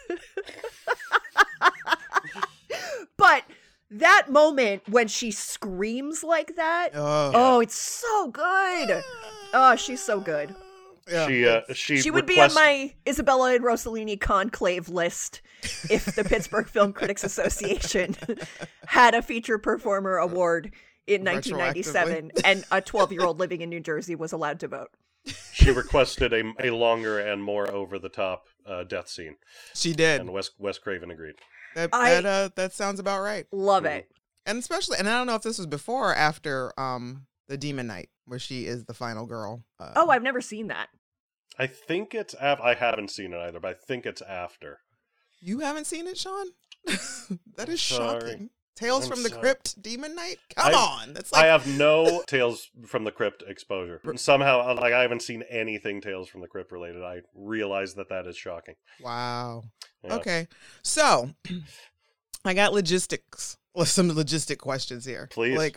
But that moment when she screams like that, Oh. it's so good. Oh, she's so good. Yeah. She would be on my Isabella and Rossellini conclave list if the Pittsburgh Film Critics Association had a feature performer award in 1997 and a 12-year-old living in New Jersey was allowed to vote. She requested a longer and more over the top death scene, She did. and Wes Craven agreed. That sounds about right. Love it. And especially, and I don't know if this was before or after the Demon Knight, where she is the final girl. Oh, I've never seen that. I think it's I haven't seen it either, but I think it's after. You haven't seen it, Sean? That is sorry. shocking. Tales I'm from the sorry. Crypt, Demon Knight? Come I- on. That's like I have no Tales from the Crypt exposure. Somehow, like, I haven't seen anything Tales from the Crypt related. I realize that is shocking. wow. Yeah. Okay. So I got logistics. Well, some logistic questions here. Please. Like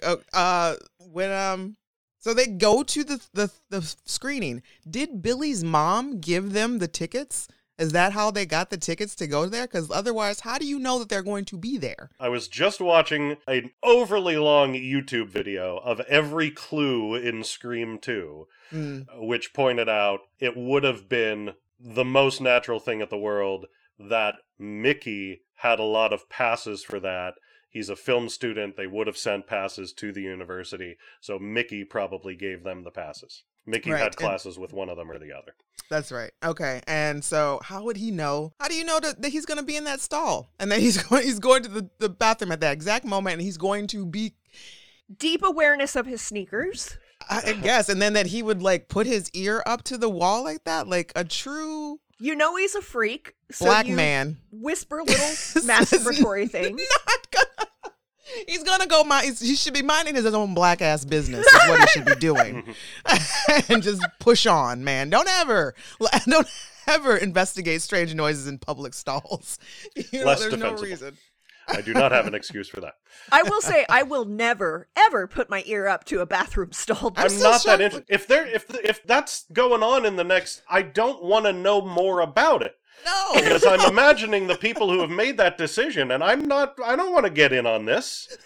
when so they go to the screening. Did Billy's mom give them the tickets? Is that how they got the tickets to go there? Because otherwise, how do you know that they're going to be there? I was just watching an overly long YouTube video of every clue in Scream 2, which pointed out it would have been the most natural thing in the world that Mickey had a lot of passes for that. He's a film student. They would have sent passes to the university. So Mickey probably gave them the passes. Mickey Right, had and- classes with one of them or the other. That's right. Okay. And so how would he know? How do you know that he's going to be in that stall? And then he's going to the bathroom at that exact moment and he's going to be, Deep awareness of his sneakers. I guess, and then that he would like put his ear up to the wall like that, like a true You know he's a freak. So black you man. whisper little masturbatory things. Not gonna. He's gonna go. He should be minding his own black ass business. Is what he should be doing, and just push on, man. Don't ever investigate strange noises in public stalls. Less There's no defensible. reason. I do not have an excuse for that. I will say I will never, ever put my ear up to a bathroom stall. I'm I'm still not that shocked. interested. If that's going on in the next, I don't want to know more about it. No. Because I'm imagining the people who have made that decision, and I don't want to get in on this.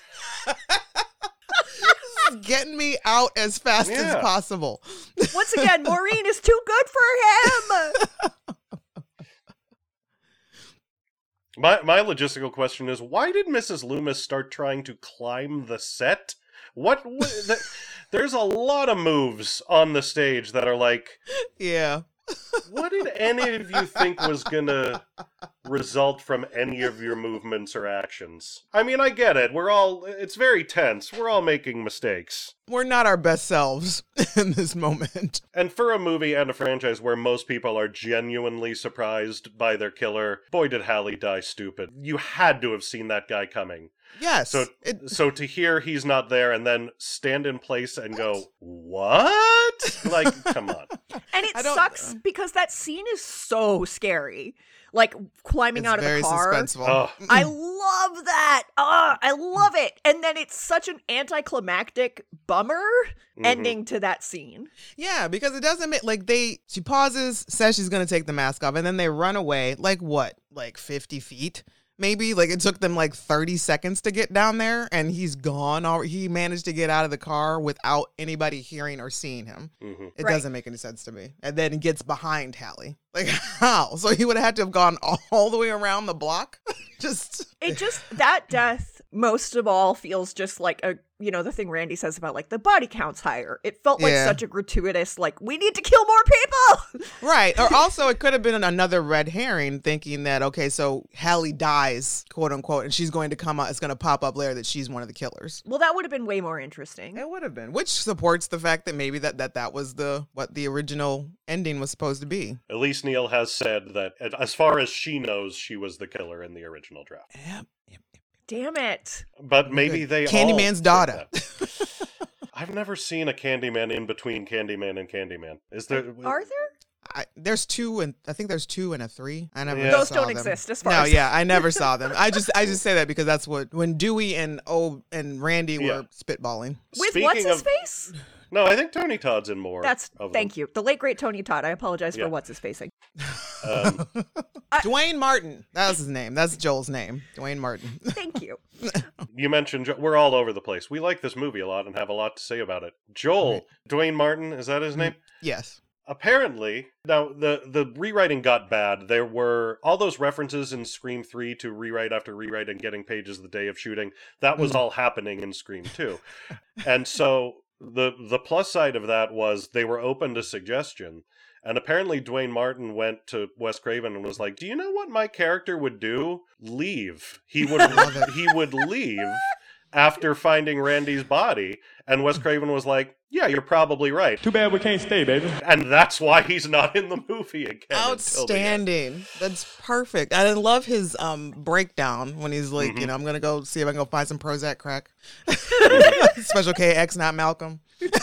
Getting me out as fast as Yeah. possible. Once again, Maureen is too good for him. My logistical question is, why did Mrs. Loomis start trying to climb the set? There's a lot of moves on the stage that are like, Yeah. what did any of you think was gonna result from any of your movements or actions? I mean, I get it. It's very tense. We're all making mistakes. We're not our best selves in this moment. And for a movie and a franchise where most people are genuinely surprised by their killer, boy, did Hallie die stupid. You had to have seen that guy coming. Yes. So to hear he's not there and then stand in place and go, what? Like, come on. And it I don't- sucks because that scene is so scary. Like climbing it's out of very the car. suspenseful. Oh, I love that. I love it. And then it's such an anticlimactic bummer ending to that scene. Yeah, because it doesn't make she pauses, says she's gonna take the mask off, and then they run away. Like what? Like 50 feet? Maybe like it took them like 30 seconds to get down there and he's gone. He managed to get out of the car without anybody hearing or seeing him. mhm. It Right. doesn't make any sense to me. And then he gets behind Hallie. Like how? So he would have had to have gone all the way around the block? That That death most of all feels just like the thing Randy says about like the body count's higher. It felt like Yeah. such a gratuitous, like, we need to kill more people. Right. Or also, it could have been another red herring thinking that, okay, so Hallie dies, quote unquote, and she's going to come out, it's going to pop up later that she's one of the killers. Well, that would have been way more interesting. It would have been, which supports the fact that maybe that was what the original ending was supposed to be. Elise Neal has said that, as far as she knows, she was the killer in the original draft. Yep. Damn it. But maybe they Candyman's all daughter. think that. I've never seen a Candyman in between Candyman and Candyman. Is there? Are there? There's two, and I think there's 2 and a 3. I never Yeah. Those saw don't them. exist as far No, as yeah, I never saw them. I just say that because that's when Dewey and Randy Yeah. were spitballing. With Speaking what's his of- face? No, I think Tony Todd's in more. Thank you. The late great Tony Todd. I apologize Yeah. for what's his facing. Dwayne Martin. That was his name. That's Joel's name. Dwayne Martin. Thank you. You mentioned we're all over the place. We like this movie a lot and have a lot to say about it. Joel, Dwayne Martin, is that his name? Yes. Apparently, now the rewriting got bad. There were all those references in Scream 3 to rewrite after rewrite and getting pages the day of shooting. That was all happening in Scream 2. And so the plus side of that was they were open to suggestion. And apparently Dwayne Martin went to Wes Craven and was like, "Do you know what my character would do? Leave. He would leave after finding Randy's body." And Wes Craven was like, "Yeah, you're probably right." Too bad we can't stay, baby. And that's why he's not in the movie again. until the end. Outstanding. That's perfect. I love his breakdown when he's like, I'm gonna go see if I can go find some Prozac crack. Special KX, not Malcolm.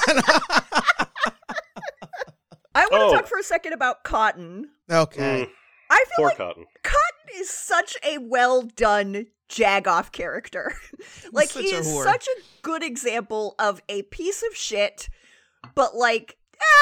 I want Oh. to talk for a second about Cotton. Okay. I feel Poor like Cotton. Cotton is such a well done jagoff character. Like, Such he a is whore. such a good example of a piece of shit, but like,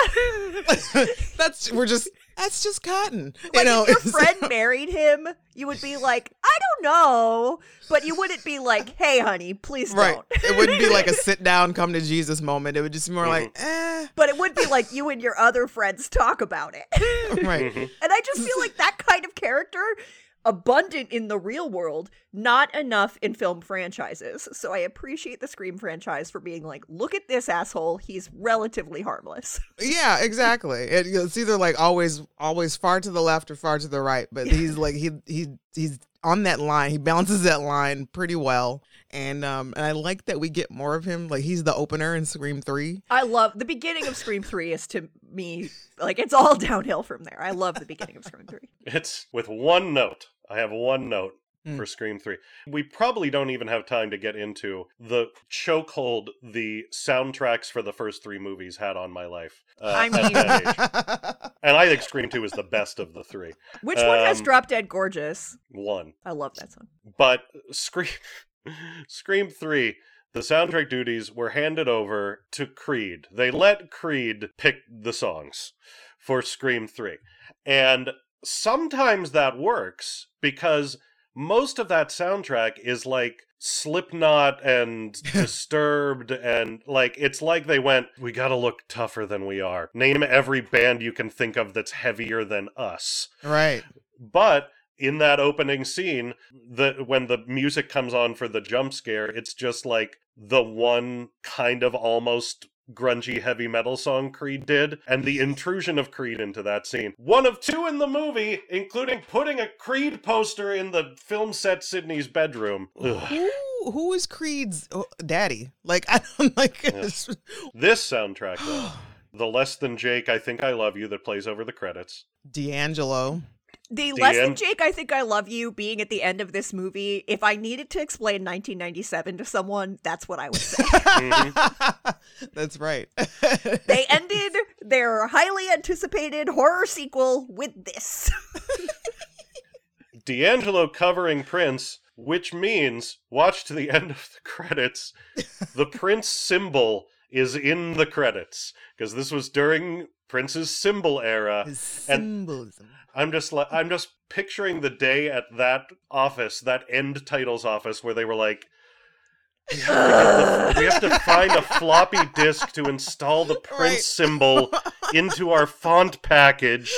That's just Cotton. like if your it's- friend married him, you would be like, I don't know, but you wouldn't be like, hey, honey, please Right. don't. It wouldn't be like a sit down, come to Jesus moment. It would just be more like, But it would be like you and your other friends talk about it. right. And I just feel like that kind of character, abundant in the real world, not enough in film franchises. So I appreciate the Scream franchise for being like, look at this asshole, he's relatively harmless. Yeah, exactly. It's either like always far to the left or far to the right, but he's like he's on that line. He balances that line pretty well, and I like that we get more of him. Like he's the opener in Scream 3. I love the beginning of Scream 3 is to me like it's all downhill from there. I love the beginning of Scream 3. It's with one note. I have one note for Scream 3. We probably don't even have time to get into the chokehold the soundtracks for the first 3 movies had on my life. I at mean- that age. And I think Scream 2 is the best of the 3. Which one has Drop Dead Gorgeous? 1. I love that song. But Scream 3, the soundtrack duties were handed over to Creed. They let Creed pick the songs for Scream 3. And sometimes that works because most of that soundtrack is like Slipknot and Disturbed, and like it's like they went, we gotta look tougher than we are. Name every band you can think of that's heavier than us. Right. But in that opening scene, when the music comes on for the jump scare, it's just like the one kind of almost grungy heavy metal song Creed did, and the intrusion of Creed into that scene. 1 of 2 in the movie, including putting a Creed poster in the film set Sydney's bedroom. Ugh. Who is Creed's daddy? Like I don't like This soundtrack, though. The Less Than Jake, I Think I Love You that plays over the credits. D'Angelo. The The Less Than end. Jake, I Think I Love You being at the end of this movie, if I needed to explain 1997 to someone, that's what I would say. That's right. They ended their highly anticipated horror sequel with this. D'Angelo covering Prince, which means, watch to the end of the credits, the Prince symbol is in the credits, because this was during Prince's symbol era. His symbolism. I'm just picturing the day at that office, that end titles office, where they were like, we have to find a floppy disk to install the Prince Right. symbol into our font package.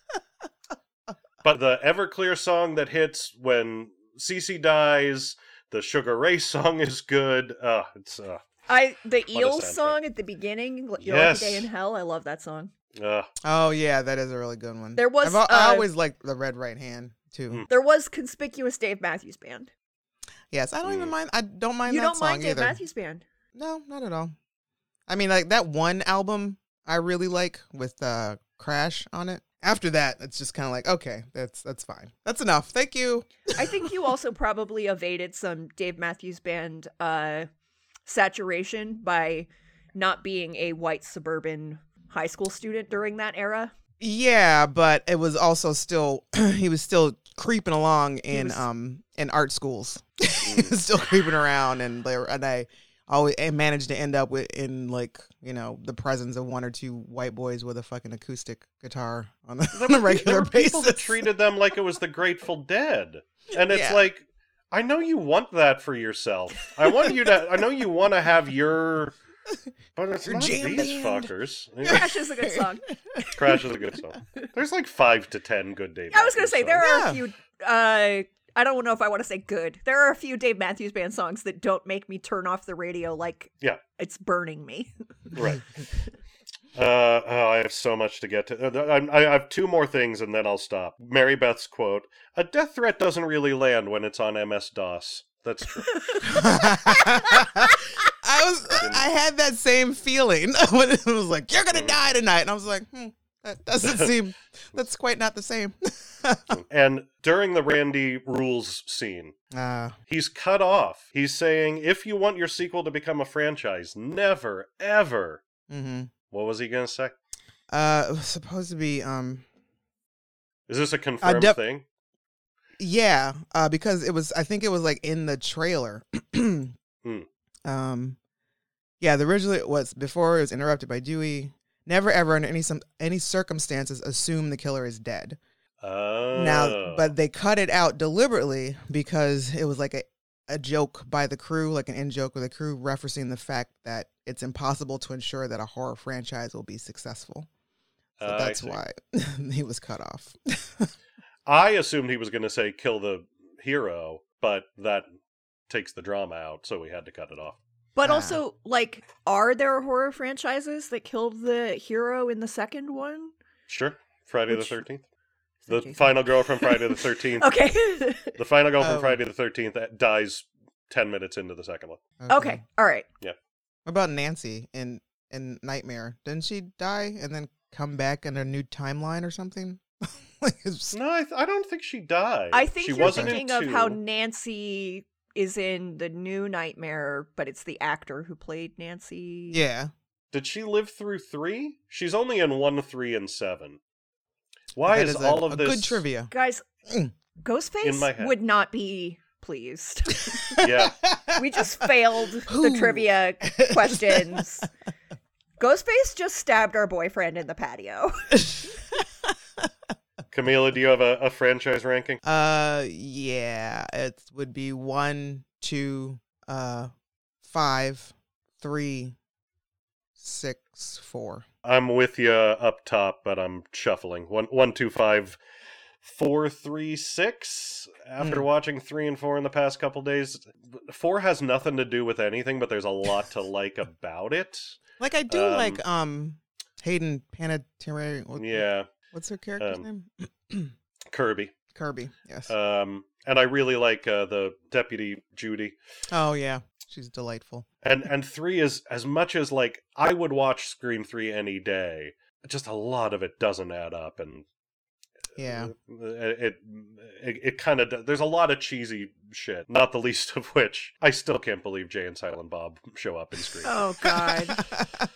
But the Everclear song that hits when Cece dies, The Sugar Ray song is good. It's The a Eels sad song at the beginning, Your Yes. Lucky Day in Hell, I love that song. Oh yeah, that is a really good one. There was, I always liked the Red Right Hand too. There was Conspicuous Dave Matthews Band. Yes, I don't even mind. I don't mind You that don't song mind Dave either. Matthews Band? No, not at all. I mean, like that one album I really like with Crash on it. After that, it's just kind of like, okay, that's fine. That's enough. Thank you. I think you also probably evaded some Dave Matthews Band saturation by not being a white suburban high school student during that era. Yeah, but it was also still he was still creeping along in art schools. He was still creeping around, and I always managed to end up in like, you know, the presence of one or two white boys with a fucking acoustic guitar on a there regular were people basis. that treated them like it was the Grateful Dead, and it's Yeah. like, I know you want that for yourself. I know you want to have your, but it's Your not jam these band. fuckers. Crash is a good song. Crash is a good song. There's like 5 to 10 good Dave. I was going to Matthews say, there are Yeah. a few, I don't know if I want to say good. There are a few Dave Matthews Band songs that don't make me turn off the radio like Yeah. it's burning me. songs. Right. I have so much to get to. I have 2 more things and then I'll stop. Mary Beth's quote: "A death threat doesn't really land when it's on MS-DOS." That's true. I had that same feeling when it was like, you're gonna die tonight, and I was like, that doesn't seem, that's quite not the same. And during the Randy Rules scene, he's cut off. He's saying, if you want your sequel to become a franchise, never, ever. Mm-hmm. What was he going to say? It was supposed to be, Is this a confirmed thing? yeah, because I think it was like in the trailer. Yeah, the originally it was before it was interrupted by Dewey. Never ever under any circumstances assume the killer is dead. Oh. Now, but they cut it out deliberately because it was like a joke by the crew, like an in-joke with the crew referencing the fact that it's impossible to ensure that a horror franchise will be successful. So I that's see. why he was cut off. I assumed he was going to say kill the hero, but that takes the drama out, so we had to cut it off. But also, like, are there horror franchises that killed the hero in the second one? Sure. Friday Which- the 13th. Is that The Jason? final girl from Friday the 13th. Okay. The final girl from Oh. Friday the 13th dies 10 minutes into the second one. Okay. All right. What about Nancy in Nightmare? Didn't she die and then come back in a new timeline or something? Like, it's- No, I don't think she died. I think she you're wasn't thinking in of how 2. Nancy is in the new Nightmare, but it's the actor who played Nancy. yeah. Did she live through 3? She's only in 1, 3, and 7. Why That is is all a of this good trivia? Guys, Mm. in my Ghostface head? would not be pleased. Yeah. We just failed the Who? trivia questions. Ghostface just stabbed our boyfriend in the patio. Camila, do you have a franchise ranking? Yeah, it would be 1, 2, 5, 3, 6, 4. I'm with you up top, but I'm shuffling. 1, 2, 5, 4, 3, 6. After watching 3 and 4 in the past couple days, 4 has nothing to do with anything, but there's a lot to like about it. Like I do like Hayden Panettiere. Yeah, What's her character's name? Kirby. Kirby. Yes. And I really like the Deputy Judy. Oh yeah, she's delightful. And 3 is, as much as like I would watch Scream 3 any day, just a lot of it doesn't add up, and Yeah. it kind of, there's a lot of cheesy shit, not the least of which I still can't believe Jay and Silent Bob show up in Scream. Oh, God.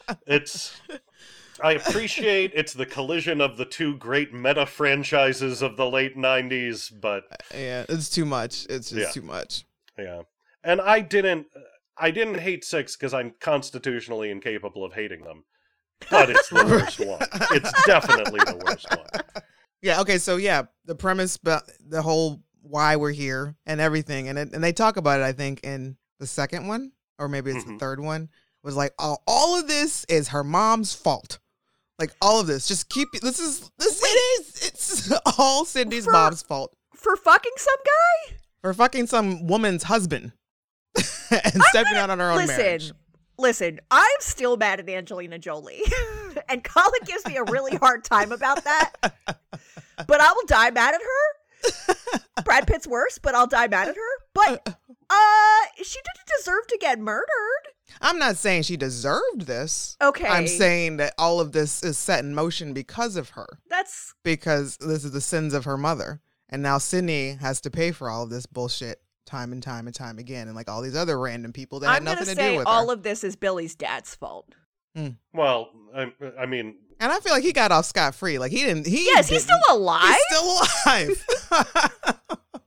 I appreciate it's the collision of the 2 great meta franchises of the late 90s, but Yeah, it's too much. It's just Yeah. too much. yeah. And I didn't hate 6 because I'm constitutionally incapable of hating them. But it's the worst one. It's definitely the worst one. Yeah. Okay. So yeah, the premise, but the whole why we're here and everything, and they talk about it. I think in the second one, or maybe it's the third one, was like all of this is her mom's fault. Like all of this, just keep it's all Cindy's For- mom's fault For fucking some guy? for fucking some woman's husband. and stepping out on her own marriage. Listen, I'm still mad at Angelina Jolie. And Colin gives me a really hard time about that. But I will die mad at her. Brad Pitt's worse, but I'll die mad at her. But she didn't deserve to get murdered. I'm not saying she deserved this. Okay. I'm saying that all of this is set in motion because of her. That's Because this is the sins of her mother. And now Sydney has to pay for all of this bullshit time and time and time again. And like all these other random people that had I'm gonna nothing to do say with all her. of this is Billy's dad's fault. Well, I mean, And I feel like he got off scot-free. Like he didn't. Yes, he's still alive. He's still alive.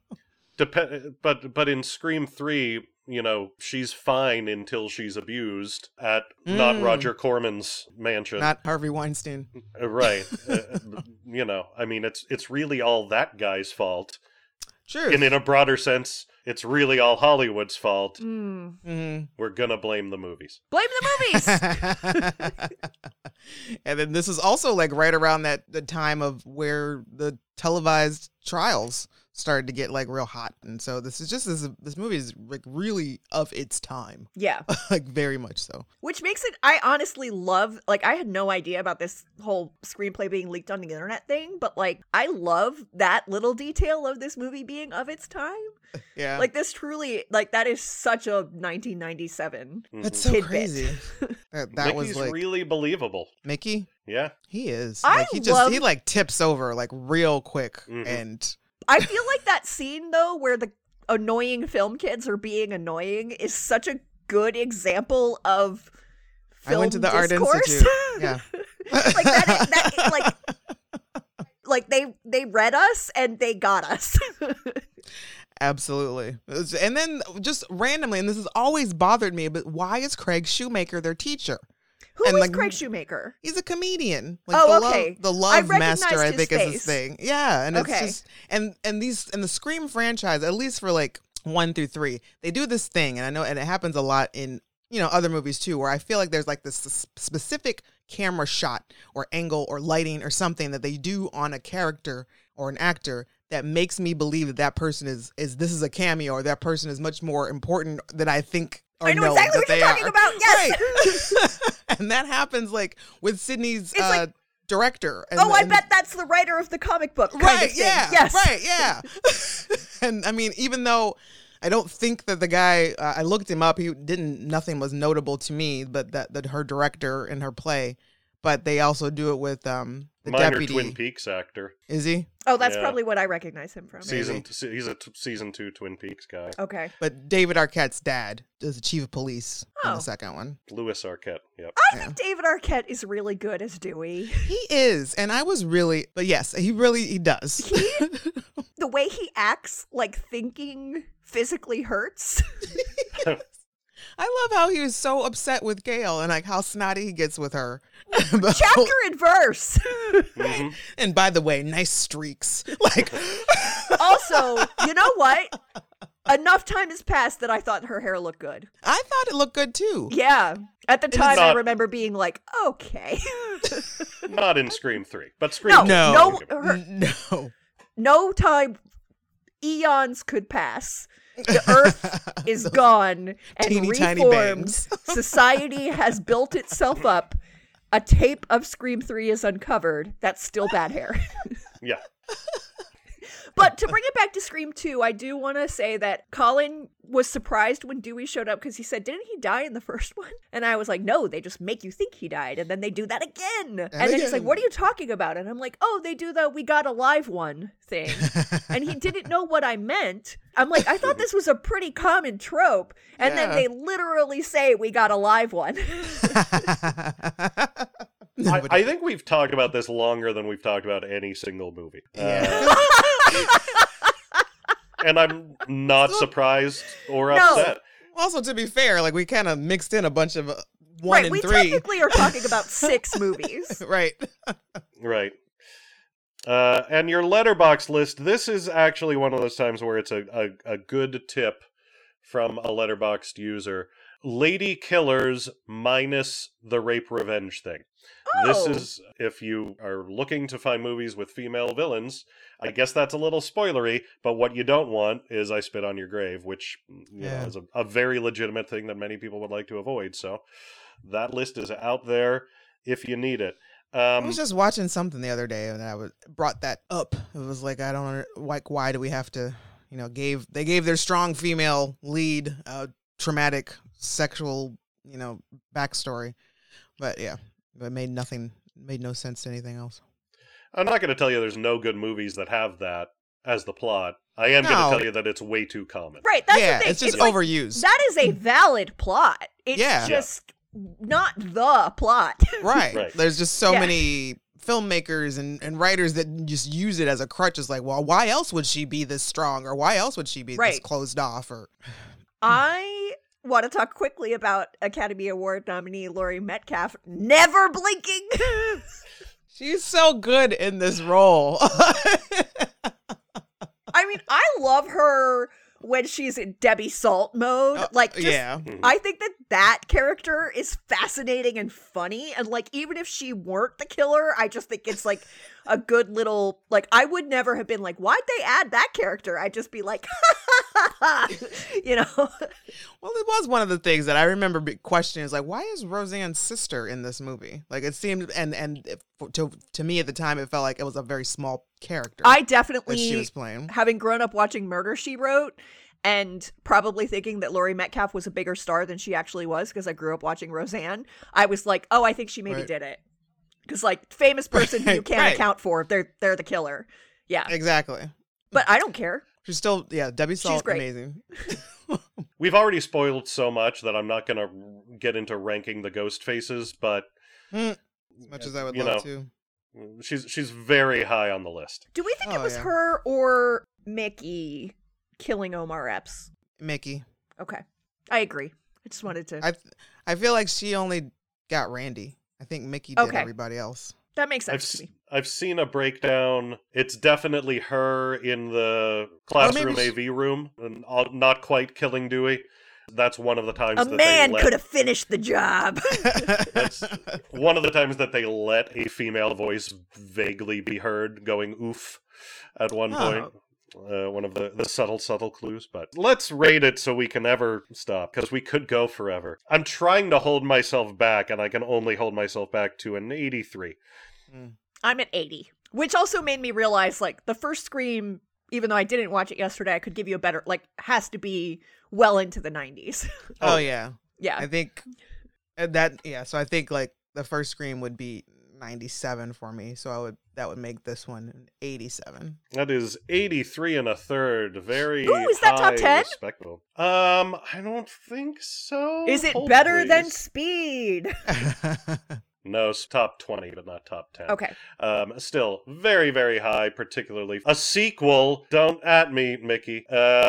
but in Scream 3, you know, she's fine until she's abused at not Roger Corman's mansion. Not Harvey Weinstein. Right. You know, I mean, it's really all that guy's fault. True. And in a broader sense, it's really all Hollywood's fault. Mhm. We're gonna blame the movies. Blame the movies. And then this is also like right around the time of where the televised trials started to get like real hot. And so this movie is like really of its time. Yeah. Like very much so. Which makes it, I honestly love, like, I had no idea about this whole screenplay being leaked on the internet thing, but, like, I love that little detail of this movie being of its time. Yeah. Like, this truly, like, that is such a 1997. That's so tidbit. crazy. That was Mickey's like really believable. Mickey. Yeah. He is. I Like, love- he like tips over like real quick Mhm. and I feel like that scene, though, where the annoying film kids are being annoying is such a good example of film I went to the Art discourse. Institute. Yeah. Like that like they read us and they got us. Absolutely. And then just randomly, and this has always bothered me, but why is Craig Shoemaker their teacher? Who And, is like, Craig Shoemaker? He's a comedian. Oh, okay. The I Love recognized Master, I his think, is face. his thing. Yeah, and Okay. it's just and the Scream franchise, at least for like 1 through 3, they do this thing, and I know, and it happens a lot in other movies too, where I feel like there's like this specific camera shot or angle or lighting or something that they do on a character or an actor that makes me believe that that person is this is a cameo, or that person is much more important than I think. Or I know exactly that what you're they talking are. about. Yes. Right. And that happens like with Sydney's It's like- director. And, Oh, I and- bet that's the writer of the comic book. Kind Right, of thing. yeah. Yes. Right, yeah. And I mean, even though I don't think that the guy, I looked him up, nothing was notable to me, but that her director in her play, but they also do it with the Minor deputy. Twin Peaks actor. Is he? Oh, that's Yeah. probably what I recognize him from. He's a season 2 Twin Peaks guy. Okay. But David Arquette's dad is the chief of police in Oh. the second one. Louis Arquette. Yep. I think David Arquette is really good as Dewey. He is, and I was really, but yes, he does. The way he acts like thinking physically hurts. I love how he was so upset with Gail and like how snotty he gets with her. Chapter and verse. Mhm. And by the way, nice streaks. Like, Also, you know what? Enough time has passed that I thought her hair looked good. I thought it looked good too. Yeah. At the time, I not- remember being like, okay. Not in Scream 3, but Scream No. 2. No. No time, eons could pass. The earth is gone and Teeny tiny reformed. bangs. Society has built itself up. A tape of Scream 3 is uncovered. That's still bad hair. Yeah. But to bring it back to Scream 2, I do want to say that Colin was surprised when Dewey showed up because he said, didn't he die in the first one? And I was like, no, they just make you think he died. And then they do that again. And then he's like, again. what are you talking about? And I'm like, oh, they do the we got a live one thing. And he didn't know what I meant. I'm like, I thought this was a pretty common trope. And then Yeah. they literally say we got a live one. I think we've talked about this longer than we've talked about any single movie. Yeah. And I'm not surprised or No. upset. Also, to be fair, like we kind of mixed in a bunch of 1 Right, and we 3. technically are talking about 6 movies. Right. Right. And your letterbox list, this is actually one of those times where it's a good tip from a letterboxed user. Lady Killers minus the rape revenge thing. This Oh. is, if you are looking to find movies with female villains, I guess that's a little spoilery, but what you don't want is I Spit on Your Grave, which Yeah. is a very legitimate thing that many people would like to avoid. So that list is out there if you need it. I was just watching something the other day and brought that up. It was like, I don't like, why do we have to, they gave their strong female lead a traumatic sexual, backstory. But yeah, it made no sense to anything else. I'm not going to tell you there's no good movies that have that as the plot. I am going to No. tell you that it's way too common. Right, that's Yeah, the thing. it's just like, overused. that is a valid plot. It's Yeah. just not the plot. Right. Right. There's just so Yeah. many filmmakers and writers that just use it as a crutch. It's like, well, why else would she be this strong? Or why else would she be this Right. closed off? Or I want to talk quickly about Academy Award nominee Laurie Metcalf never blinking. she's so good in this role. I mean, I love her when she's in Debbie Salt mode. Like, just, yeah. I think that character is fascinating and funny. And, like, even if she weren't the killer, I just think it's, like, a good little, like, I would never have been like, why'd they add that character? I'd just be like, you know? Well, it was one of the things that I remember questioning is like, why is Roseanne's sister in this movie? Like it seemed, to me at the time, it felt like it was a very small character I that definitely, she was playing. having grown up watching Murder, She Wrote, and probably thinking that Laurie Metcalf was a bigger star than she actually was because I grew up watching Roseanne, I was like, oh, I think she maybe Right. did it. Because, like, famous person who you Right, can't right. account for, they're the killer. Yeah. Exactly. But I don't care. She's still, Debbie Salt, great. amazing. We've already spoiled so much that I'm not going to get into ranking the ghost faces, but As much as I would You love know. to. she's very high on the list. Do we think Oh, it was yeah. her or Mickey killing Omar Epps? Mickey. Okay. I agree. I just wanted to. I feel like she only got Randy. I think Mickey did Okay. everybody else. That makes I've sense to me. I've seen a breakdown. It's definitely her in the classroom maybe AV room, and not quite killing Dewey. That's one of the times A that man they could have finished the job. That's one of the times that they let a female voice vaguely be heard going oof at one Oh. point. One of the subtle clues. But let's rate it so we can never stop, because we could go forever. I'm trying to hold myself back, and I can only hold myself back to an 83. I'm at 80, which also made me realize, like, the first Scream, even though I didn't watch it yesterday, I could give you a better, like, has to be well into the 90s. Oh, yeah. Yeah. I think so I think like the first Scream would be 97 for me. So that would make this one an 87. That is 83 and a third. Very Ooh, is that top high, 10? respectable. I don't think so. Is it Hold, better than please. Speed? No, it's top 20, but not top 10. Okay. Still very, very high, particularly a sequel. Don't at me, Mickey.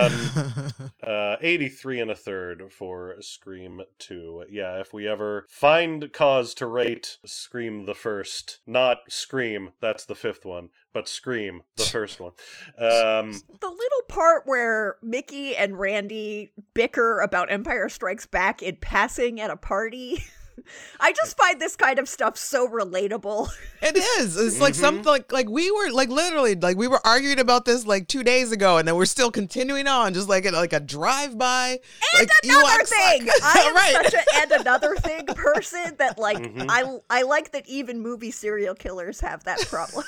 83 and a third for Scream 2. Yeah, if we ever find cause to rate Scream the first, not Scream, that's the fifth one, but Scream, the first one. The little part where Mickey and Randy bicker about Empire Strikes Back in passing at a party. I just find this kind of stuff so relatable. It is. It's like something like we were like literally like we were arguing about this like 2 days ago, and then we're still continuing on, just like a drive by. And like, another Ewok thing, suck. I am Right. such an and another thing person that like I like that even movie serial killers have that problem.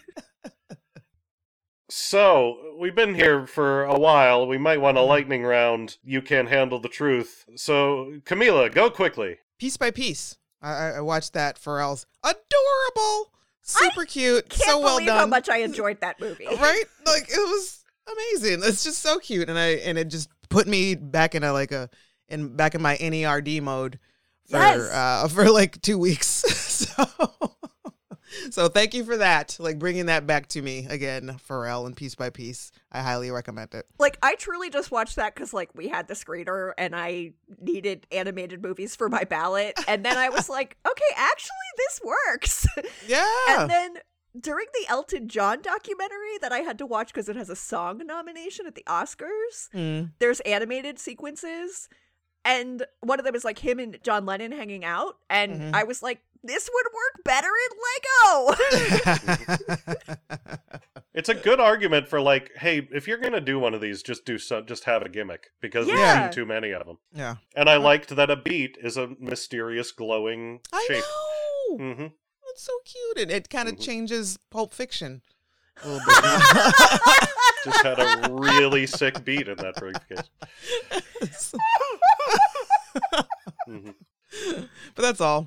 So, we've been here for a while. We might want a lightning round. You can't handle the truth. So, Camila, go quickly. Piece by piece. I watched that. Pharrell's adorable, super cute, Can't so well believe done. how much I enjoyed that movie. Right? Like it was amazing. It's just so cute, and it just put me back in back in my NERD mode for like 2 weeks. So thank you for that, like bringing that back to me again, Pharrell and Piece by Piece. I highly recommend it. Like, I truly just watched that because, like, we had the screener and I needed animated movies for my ballot. And then I was like, okay, actually, this works. Yeah. And then during the Elton John documentary that I had to watch because it has a song nomination at the Oscars, there's animated sequences. And one of them is like him and John Lennon hanging out. And Mhm. I was like, this would work better in Lego. It's a good argument for like, hey, if you're gonna do one of these, just have a gimmick because we've Yeah. seen too many of them. Yeah. And I liked that a beat is a mysterious glowing I shape. know. Mm-hmm. It's so cute. And it kind of Mhm. changes Pulp Fiction a little bit. Just had a really sick beat in that briefcase. Mhm. But that's all.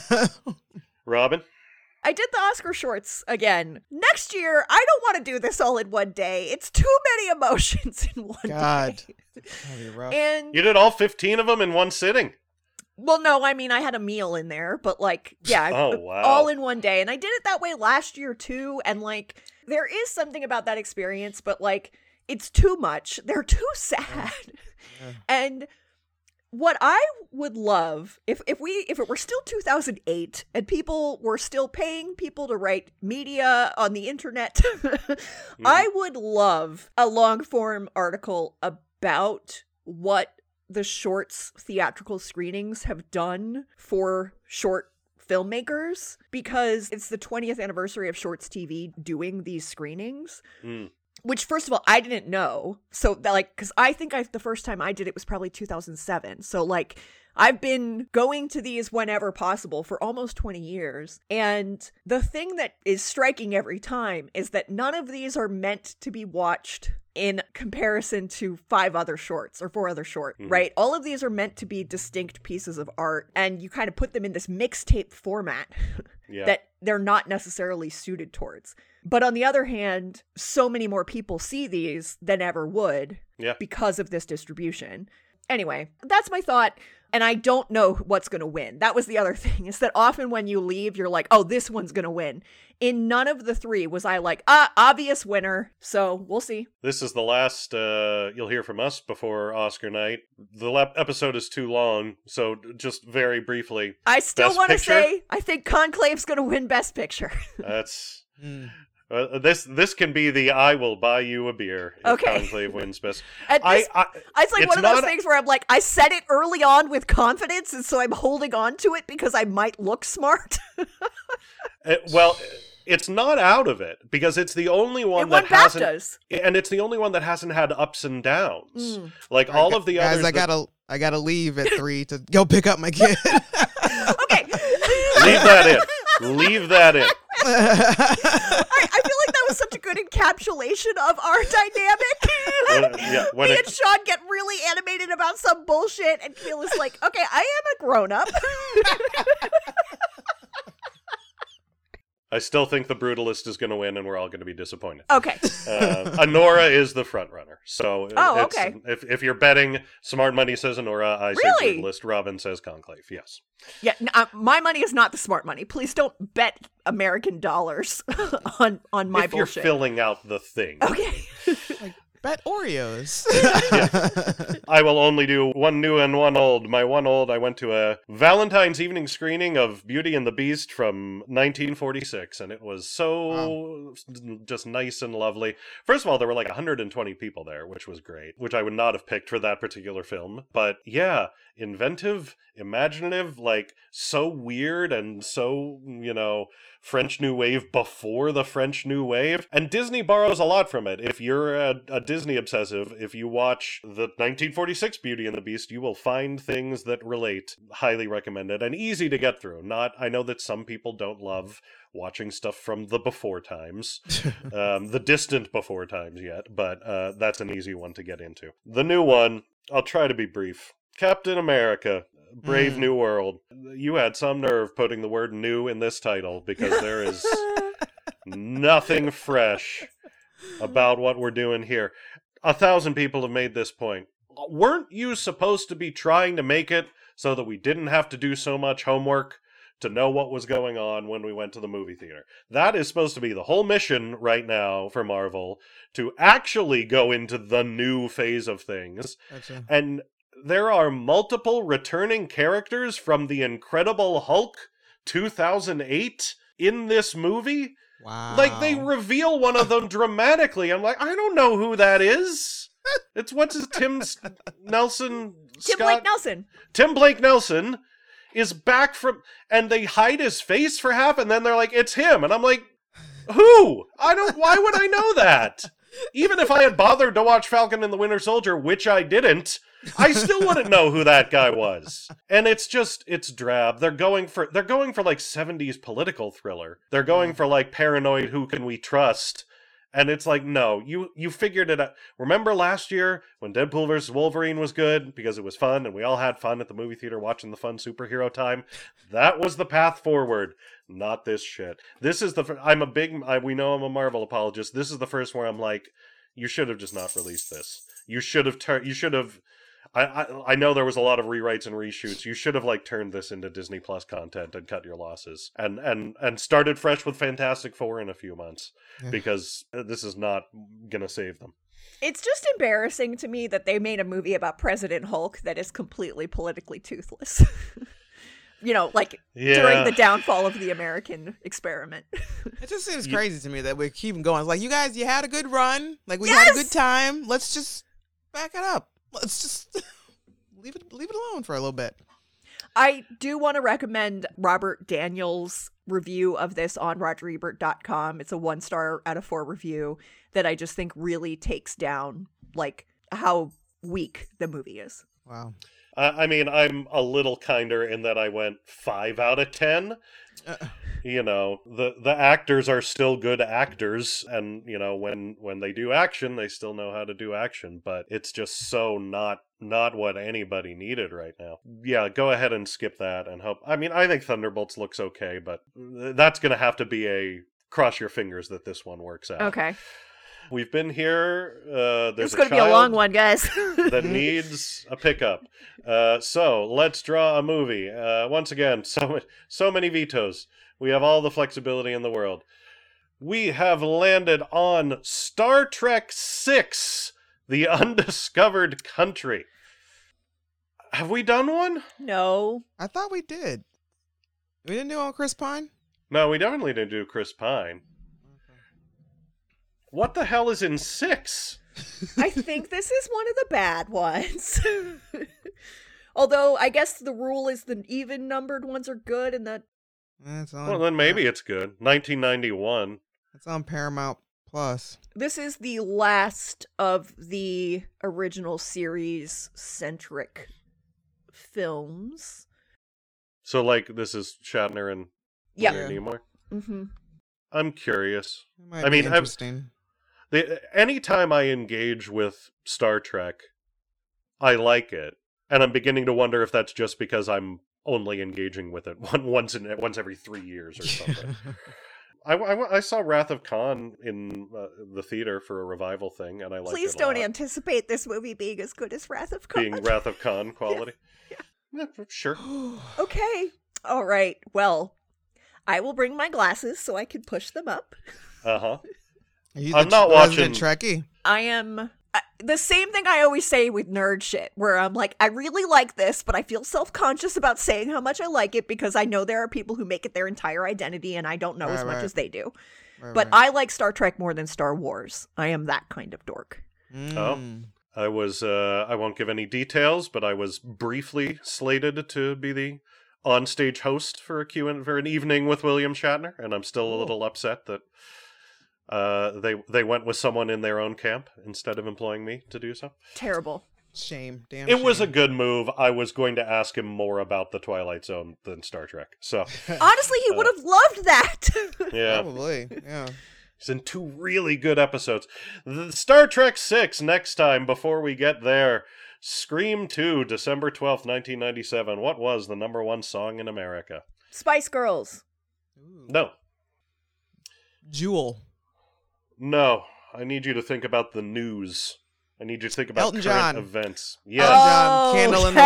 Robin, I did the Oscar shorts again. Next year, I don't want to do this all in one day. It's too many emotions in one God. day. That'd be rough. And you did all 15 of them in one sitting. well, no, I mean I had a meal in there, but like, yeah, Oh, wow. all in one day. And I did it that way last year too. And like, there is something about that experience, but like, it's too much. They're too sad. Yeah. And what I would love if it were still 2008 and people were still paying people to write media on the internet, I would love a long form article about what the shorts theatrical screenings have done for short filmmakers, because it's the 20th anniversary of Shorts TV doing these screenings. Mm. Which, first of all, I didn't know. So, that, like, because I think the first time I did it was probably 2007. So, like, I've been going to these whenever possible for almost 20 years. And the thing that is striking every time is that none of these are meant to be watched in comparison to 5 other shorts or 4 other short, right? All of these are meant to be distinct pieces of art. And you kind of put them in this mixtape format Yeah. that they're not necessarily suited towards. But on the other hand, so many more people see these than ever would Yeah. because of this distribution. Anyway, that's my thought. And I don't know what's going to win. That was the other thing, is that often when you leave, you're like, oh, this one's going to win. In none of the 3 was I like, obvious winner. So we'll see. This is the last you'll hear from us before Oscar night. The episode is too long, so just very briefly, I still Best want to Picture? say, I think Conclave's going to win Best Picture. that's... Mm. This can be the I will buy you a beer if Okay. Conclave wins best. And this, it's like it's one of those not- things where I'm like, I said it early on with confidence, and so I'm holding on to it because I might look smart. Well, it's not out of it because it's the only one It won that hasn't, BAFTAs. and it's the only one that hasn't had ups and downs. Mm. Like all of the Guys, others. I gotta leave at 3 to go pick up my kid. Okay. Leave that in. Leave that in. I feel like that was such a good encapsulation of our dynamic. When Me it- and Sean get really animated about some bullshit, and Camille is like, okay, I am a grown-up. I still think the Brutalist is going to win, and we're all going to be disappointed. Okay. Honora is the front runner. So Oh, it's- okay. if you're betting, Smart Money says Honora, I Really? say Brutalist, Robin says Conclave. Yes. Yeah, my money is not the smart money. Please don't bet American dollars on my if bullshit. you're filling out the thing. Okay. Bet Oreos. I will only do one new and one old. My one old, I went to a Valentine's evening screening of Beauty and the Beast from 1946, and it was so just nice and lovely. First of all, there were like 120 people there, which was great, which I would not have picked for that particular film. But yeah, inventive, imaginative, like so weird and so, French New Wave before the French New Wave. And Disney borrows a lot from it. If you're a Disney obsessive, if you watch the 1946 Beauty and the Beast, you will find things that relate. Highly recommended and easy to get through. I know that some people don't love watching stuff from the before times, the distant before times yet, but that's an easy one to get into. The new one, I'll try to be brief. Captain America. Brave New World. You had some nerve putting the word new in this title because there is nothing fresh about what we're doing here. 1,000 people have made this point. Weren't you supposed to be trying to make it so that we didn't have to do so much homework to know what was going on when we went to the movie theater? That is supposed to be the whole mission right now for Marvel, to actually go into the new phase of things. Gotcha. And there are multiple returning characters from the Incredible Hulk 2008 in this movie. Wow. Like, they reveal one of them dramatically. I'm like, I don't know who that is. It's what's his Nelson Tim Scott? Blake Nelson. Tim Blake Nelson is back from, and they hide his face for half, and then they're like, it's him. And I'm like, who? Why would I know that? Even if I had bothered to watch Falcon and the Winter Soldier, which I didn't, I still wouldn't know who that guy was. And it's drab. They're going for like 70s political thriller. They're going for like paranoid, who can we trust? And it's like, no, you figured it out. Remember last year when Deadpool vs. Wolverine was good because it was fun and we all had fun at the movie theater watching the fun superhero time? That was the path forward, not this shit. This is we know I'm a Marvel apologist. This is the first where I'm like, you should have just not released this. You should have I know there was a lot of rewrites and reshoots. You should have like turned this into Disney Plus content and cut your losses and started fresh with Fantastic Four in a few months, because this is not gonna save them. It's just embarrassing to me that they made a movie about President Hulk that is completely politically toothless. During the downfall of the American experiment. It just seems crazy to me that we keep going. It's like, you guys, you had a good run. Like, we had a good time. Let's just back it up. Let's just leave it alone for a little bit. I do want to recommend Robert Daniels' review of this on RogerEbert.com. It's a 1-star out of 4 review that I just think really takes down like how weak the movie is. Wow. I mean, I'm a little kinder in that I went 5 out of 10. The actors are still good actors, and when they do action, they still know how to do action. But it's just so not what anybody needed right now. Yeah, go ahead and skip that and hope. I mean, I think Thunderbolts looks okay, but that's gonna have to be a cross your fingers that this one works out. Okay. We've been here. There's It's going to be a long one, guys. that needs a pickup. So let's draw a movie. Once again, so many vetoes. We have all the flexibility in the world. We have landed on Star Trek VI, The Undiscovered Country. Have we done one? No. I thought we did. We didn't do it on Chris Pine? No, we definitely didn't do Chris Pine. What the hell is in 6? I think this is one of the bad ones. Although, I guess the rule is the even numbered ones are good, and that... Well, then maybe it's good. 1991. It's on Paramount Plus. This is the last of the original series-centric films. So, like, this is Shatner and Leonard Nimoy? Mm-hmm. I'm curious. It might be interesting. Anytime I engage with Star Trek, I like it. And I'm beginning to wonder if that's just because I'm only engaging with it once every 3 years or something. I saw Wrath of Khan in the theater for a revival thing, and I liked it. Please don't anticipate this movie being as good as Wrath of Khan. Being Wrath of Khan quality. Yeah, sure. Okay. All right. Well, I will bring my glasses so I can push them up. Uh-huh. I'm not watching Trekkie. I am the same thing I always say with nerd shit, where I'm like, I really like this, but I feel self-conscious about saying how much I like it because I know there are people who make it their entire identity and I don't know as much as they do. But I like Star Trek more than Star Wars. I am that kind of dork. Oh. I won't give any details, but I was briefly slated to be the on-stage host for an evening with William Shatner, and I'm still a little upset that they went with someone in their own camp instead of employing me to do so. Terrible. Shame. Damn It shame. was a good move. I was going to ask him more about the Twilight Zone than Star Trek. So Honestly, he would have loved that. yeah. Probably, yeah. He's in 2 really good episodes. The Star Trek VI next time. Before we get there, Scream 2, December 12th, 1997. What was the #1 song in America? Spice Girls. No. Jewel. No. I need you to think about the news. I need you to think about Elton current John. events. Yes. John, Candle in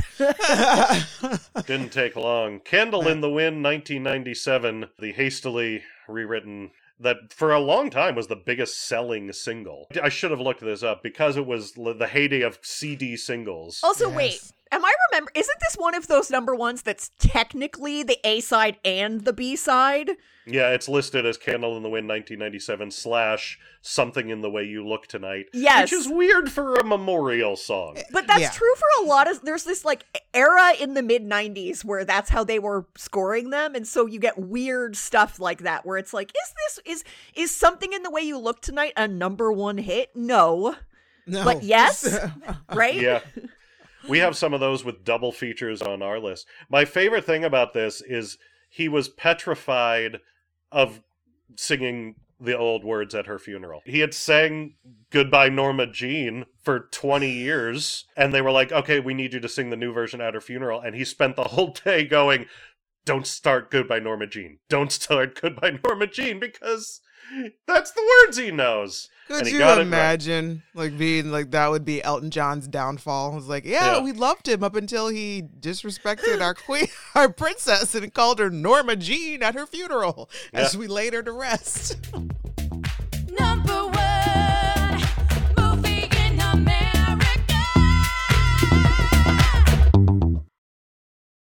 the Wind. Didn't take long. Candle in the Wind, 1997. The hastily rewritten... that for a long time was the biggest selling single. I should have looked this up because it was the heyday of CD singles. Also, Yes. wait. Am I remember? Isn't this one of those number ones that's technically the A side and the B side? Yeah, it's listed as Candle in the Wind 1997 / Something in the Way You Look Tonight. Yes. Which is weird for a memorial song. But that's Yeah. true for a lot of. There's this like era in the mid '90s where that's how they were scoring them, and so you get weird stuff like that where it's like, is Something in the Way You Look Tonight a number one hit? No, No. but yes, right? Yeah. We have some of those with double features on our list. My favorite thing about this is he was petrified of singing the old words at her funeral. He had sang Goodbye Norma Jean for 20 years, and they were like, okay, we need you to sing the new version at her funeral. And he spent the whole day going, don't start Goodbye Norma Jean. Don't start Goodbye Norma Jean, because that's the words he knows. Could And he you got it right. imagine like being like that would be Elton John's downfall? It's like, yeah, Yeah. we loved him up until he disrespected our queen, our princess, and called her Norma Jean at her funeral as we laid her to rest.